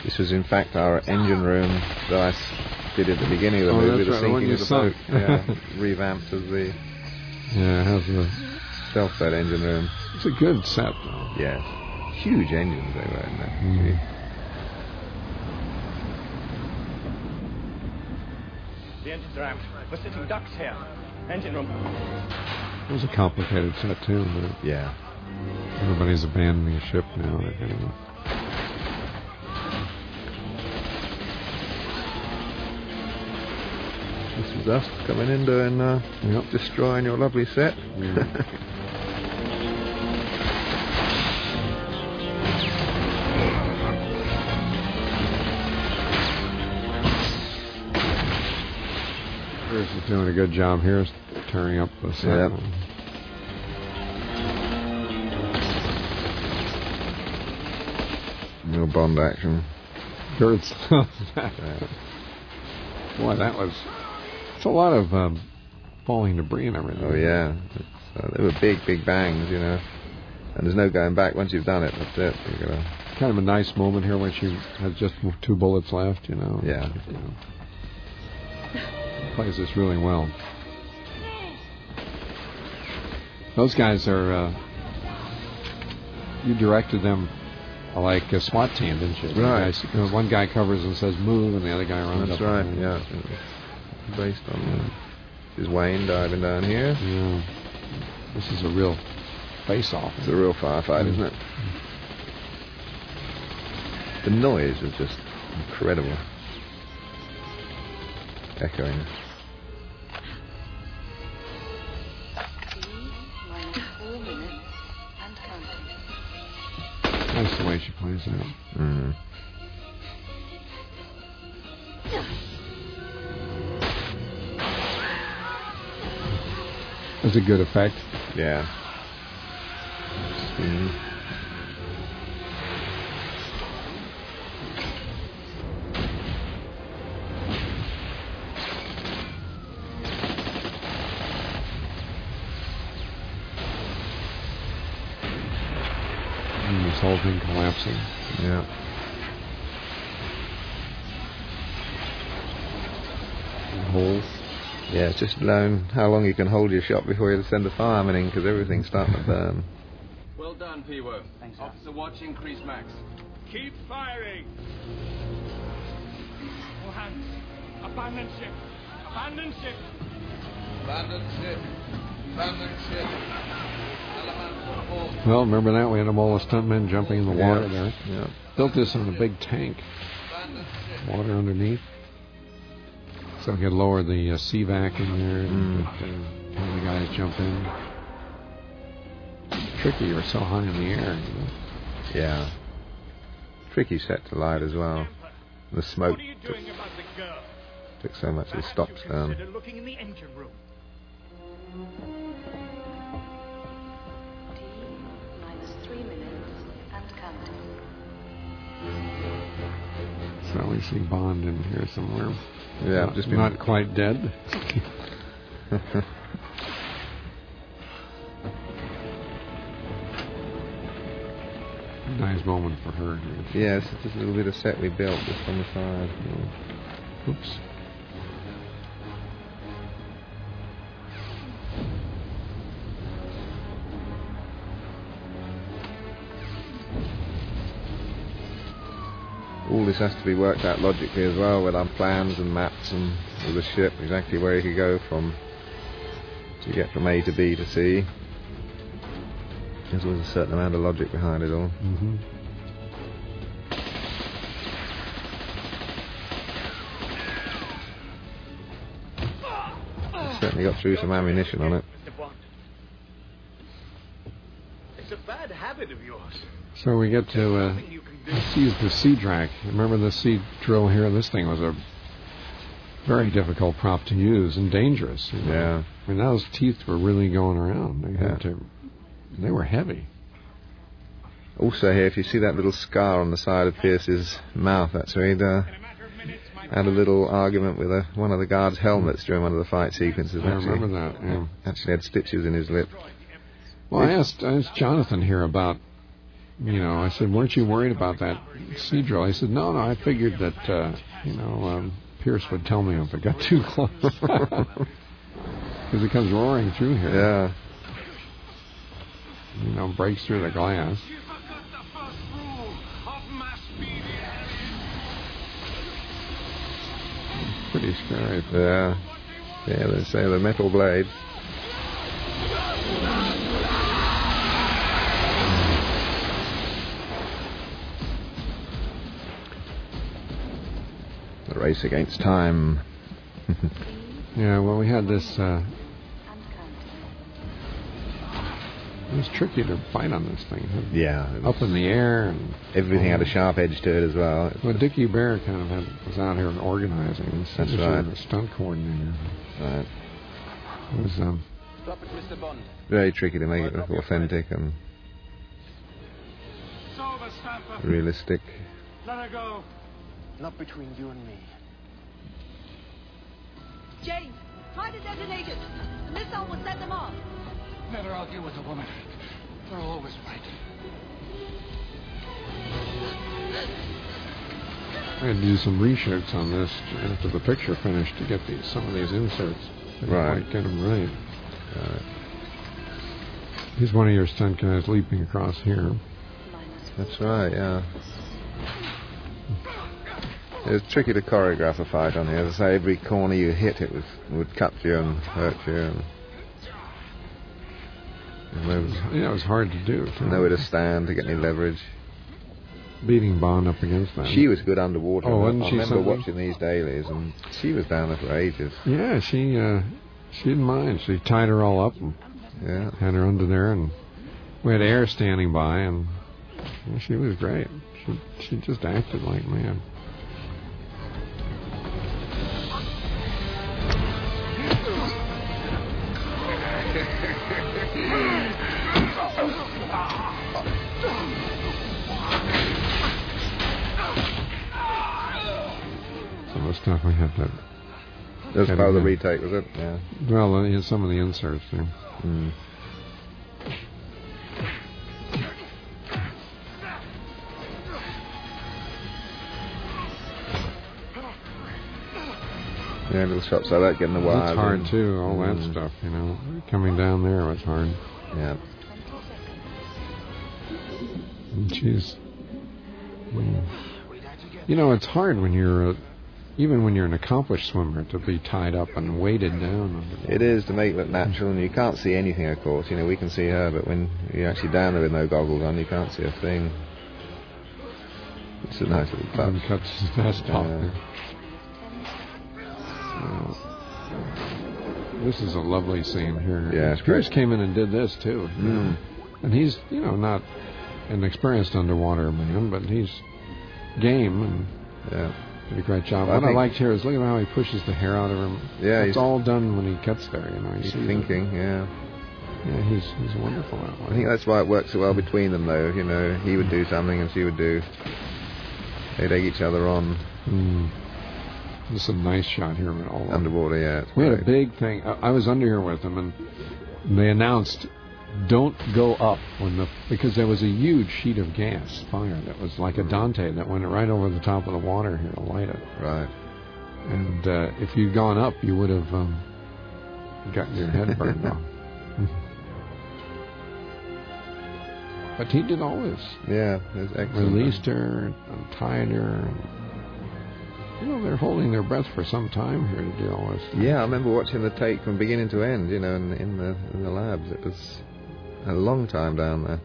This was in fact our engine room that I did at the beginning of the movie, the sinking of the boat. Yeah, revamped as the it has the self-fed engine room. It's a good set, though. Yes, huge engines they were in there. The engines are out. We're sitting ducks here. Engine room. It was a complicated set too, but yeah, everybody's abandoning the ship now. Anyway. This was us coming in doing destroying your lovely set. Chris is doing a good job here, tearing up the set. Yep. No Bond action. Good stuff. Boy, it's a lot of falling debris and everything. Oh yeah, they were big bangs, you know. And there's no going back once you've done it. That's it. You're gonna... Kind of a nice moment here when she has just 2 bullets left, you know. Yeah. Plays this really well. Those guys are. You directed them like a SWAT team, didn't you? Right. One guy covers and says move, and the other guy runs up. That's right. Yeah. Based on this is Wayne diving down here. Yeah. This is a real face-off. It's a real firefight, isn't it? The noise is just incredible. Echoing. That's the way she plays it out. Mm. That's a good effect. Yeah. This whole thing collapsing. Yeah. Holes. Yeah, it's just learn how long you can hold your shot before you send the fireman in, because everything's starting to burn. Well done, P.O. Thanks, Officer watch, increase max. Keep firing! All hands. Abandon ship. Abandon ship. Abandon ship. Abandon ship. Well, remember that? We had all the stuntmen jumping in the water there. Yeah. Built this in a big tank. Water underneath. So we could lower the CVAC in there and tell the guys jump in. Tricky, you're so high in the air. You know? Yeah. Tricky set to light as well. The smoke took so much of the stops down. Looking in the engine room. T-3 minutes and counting. So we see Bond in here somewhere. Yeah, not quite dead. Nice moment for her. Yes, it's just a little bit of set we built just on the side. Oops. All this has to be worked out logically as well, with our plans and maps and with the ship, exactly where you could go from to get from A to B to C. There's always a certain amount of logic behind it all. Mm-hmm. Certainly got through some ammunition on it. It's a bad habit of yours. So we get to seize the Seadrac. Remember the sea drill here? This thing was a very difficult prop to use and dangerous. You know? Yeah. I mean, those teeth were really going around. They were heavy. Also here, if you see that little scar on the side of Pierce's mouth, that's where he'd had a little argument with one of the guards' helmets during one of the fight sequences. I remember that, yeah. Actually had stitches in his lip. Well, I asked Jonathan here about you know, I said, weren't you worried about that sea drill? He said, no, I figured that, Pierce would tell me if it got too close. Because it comes roaring through here. Yeah. You know, breaks through the glass. Pretty scary. Yeah. Yeah, they say the metal blades. The race against time. Yeah, well, we had this... it was tricky to fight on this thing. Yeah. Up in the air. And everything had a sharp edge to it as well. Well, Dickie Bear kind of was out here organizing. That's right. The stunt coordinator. Right. It was very tricky to make it look authentic and realistic. Let her go. Not between you and me. James, try the detonators. The missile will set them off. Never argue with a woman. They're always right. I had to do some reshoots on this after the picture finished to get some of these inserts. Right. Get them right. Here's one of your stunt guys leaping across here. That's right, yeah. It was tricky to choreograph a fight on here. As I say, every corner you hit, it would cut you and hurt you. It was hard to do. Nowhere to stand to get any leverage. Beating Bond up against that. She was good underwater. Oh, wasn't she? I remember watching these dailies, and she was down there for ages. Yeah, she didn't mind. She tied her all up and had her under there, and we had Air standing by, and she was great. She just acted like mad. Some of the stuff we had to... That was part of the retake, was it? Yeah. Well, some of the inserts there. Mm. Yeah, little shots like that, getting the wires. That's hard too, all that stuff, you know. Coming down there was hard. Yeah. And she's... You know, it's hard when you're... even when you're an accomplished swimmer, to be tied up and weighted down. It is, to make it look natural, and you can't see anything, of course. You know, we can see her, but when you're actually down there with no goggles on, you can't see a thing. It's a nice little touch. And cuts his vest off there. This is a lovely scene here. Yeah, it's Pierce great. came in and did this, too. And he's, you know, not an experienced underwater man, but he's game and did a great job. What I liked here is look at how he pushes the hair out of him. Yeah, it's all done when he gets there, you know. He's thinking, Yeah, he's wonderful that way. I think that's why it works so well between them, though. You know, he would do something and she would do... They'd egg each other on. This is a nice shot here. All underwater, yeah. We had a big thing. I was under here with them, and they announced, don't go up because there was a huge sheet of gas fire that was like a Dante that went right over the top of the water here to light it. Right. And if you'd gone up, you would have gotten your head burned off. But he did all this. Yeah, it was excellent. Released her, untied her. You know, they're holding their breath for some time here to do all this stuff. Yeah, I remember watching the take from beginning to end, you know, in the labs. It was a long time down there.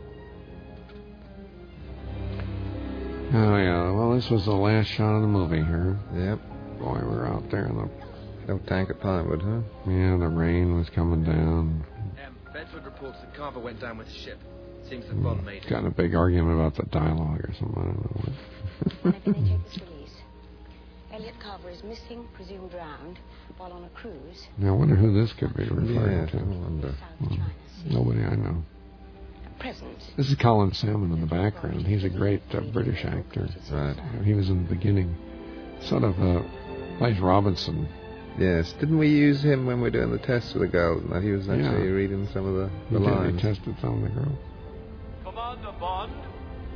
Oh, yeah. Well, this was the last shot of the movie here. Yep. Boy, we were out there in the... old tank at Pinewood, huh? Yeah, the rain was coming down. Bedford reports that Carver went down with the ship. Seems that Bond made it. Got in a big argument about the dialogue or something. I don't know what. Whenever they take this release, Elliot Carver is missing, presumed drowned, while on a cruise. Now, I wonder who this could be referring to. I wonder. Nobody I know. Present. This is Colin Salmon in the background. He's a great British actor. Right. He was in the beginning. Sort of plays Robinson. Yes. Didn't we use him when we were doing the tests with the girls? No, he was actually reading some of the lines. He tested some of the girls. Commander Bond,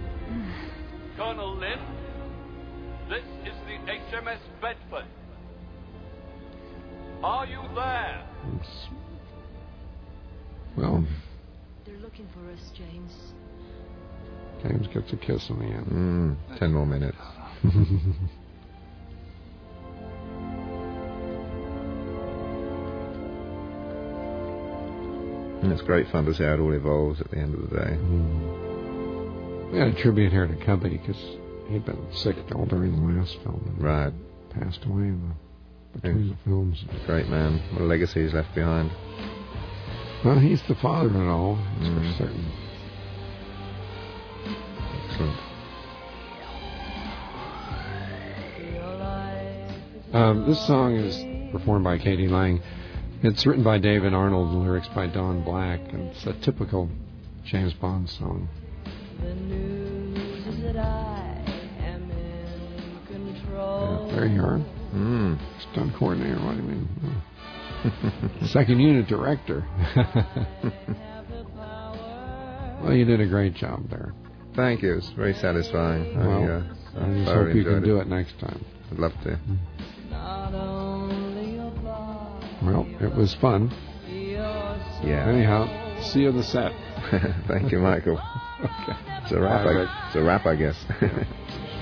Colonel Lynn. This is the HMS Bedford. Are you there? Well, they're looking for us, James. James gets a kiss in the end. 10 more minutes. And it's great fun to see how it all evolves at the end of the day. We had a tribute here to Cubby because he'd been sick all during the last film. Right. Passed away between the films. Great man. What a legacy he's left behind. Well, he's the father of it all, that's for certain. Excellent. This song is performed by Katie Lang. It's written by David Arnold, lyrics by Don Black, and it's a typical James Bond song. The news is that I am in control. There you are. Stunt coordinator, what do you mean? Second unit director. Well, you did a great job there. Thank you. It's very satisfying. Well, I just hope you can do it next time. I'd love to. Well, it was fun. Yeah. Anyhow, see you on the set. Thank you, Michael. Okay. It's a wrap, I guess.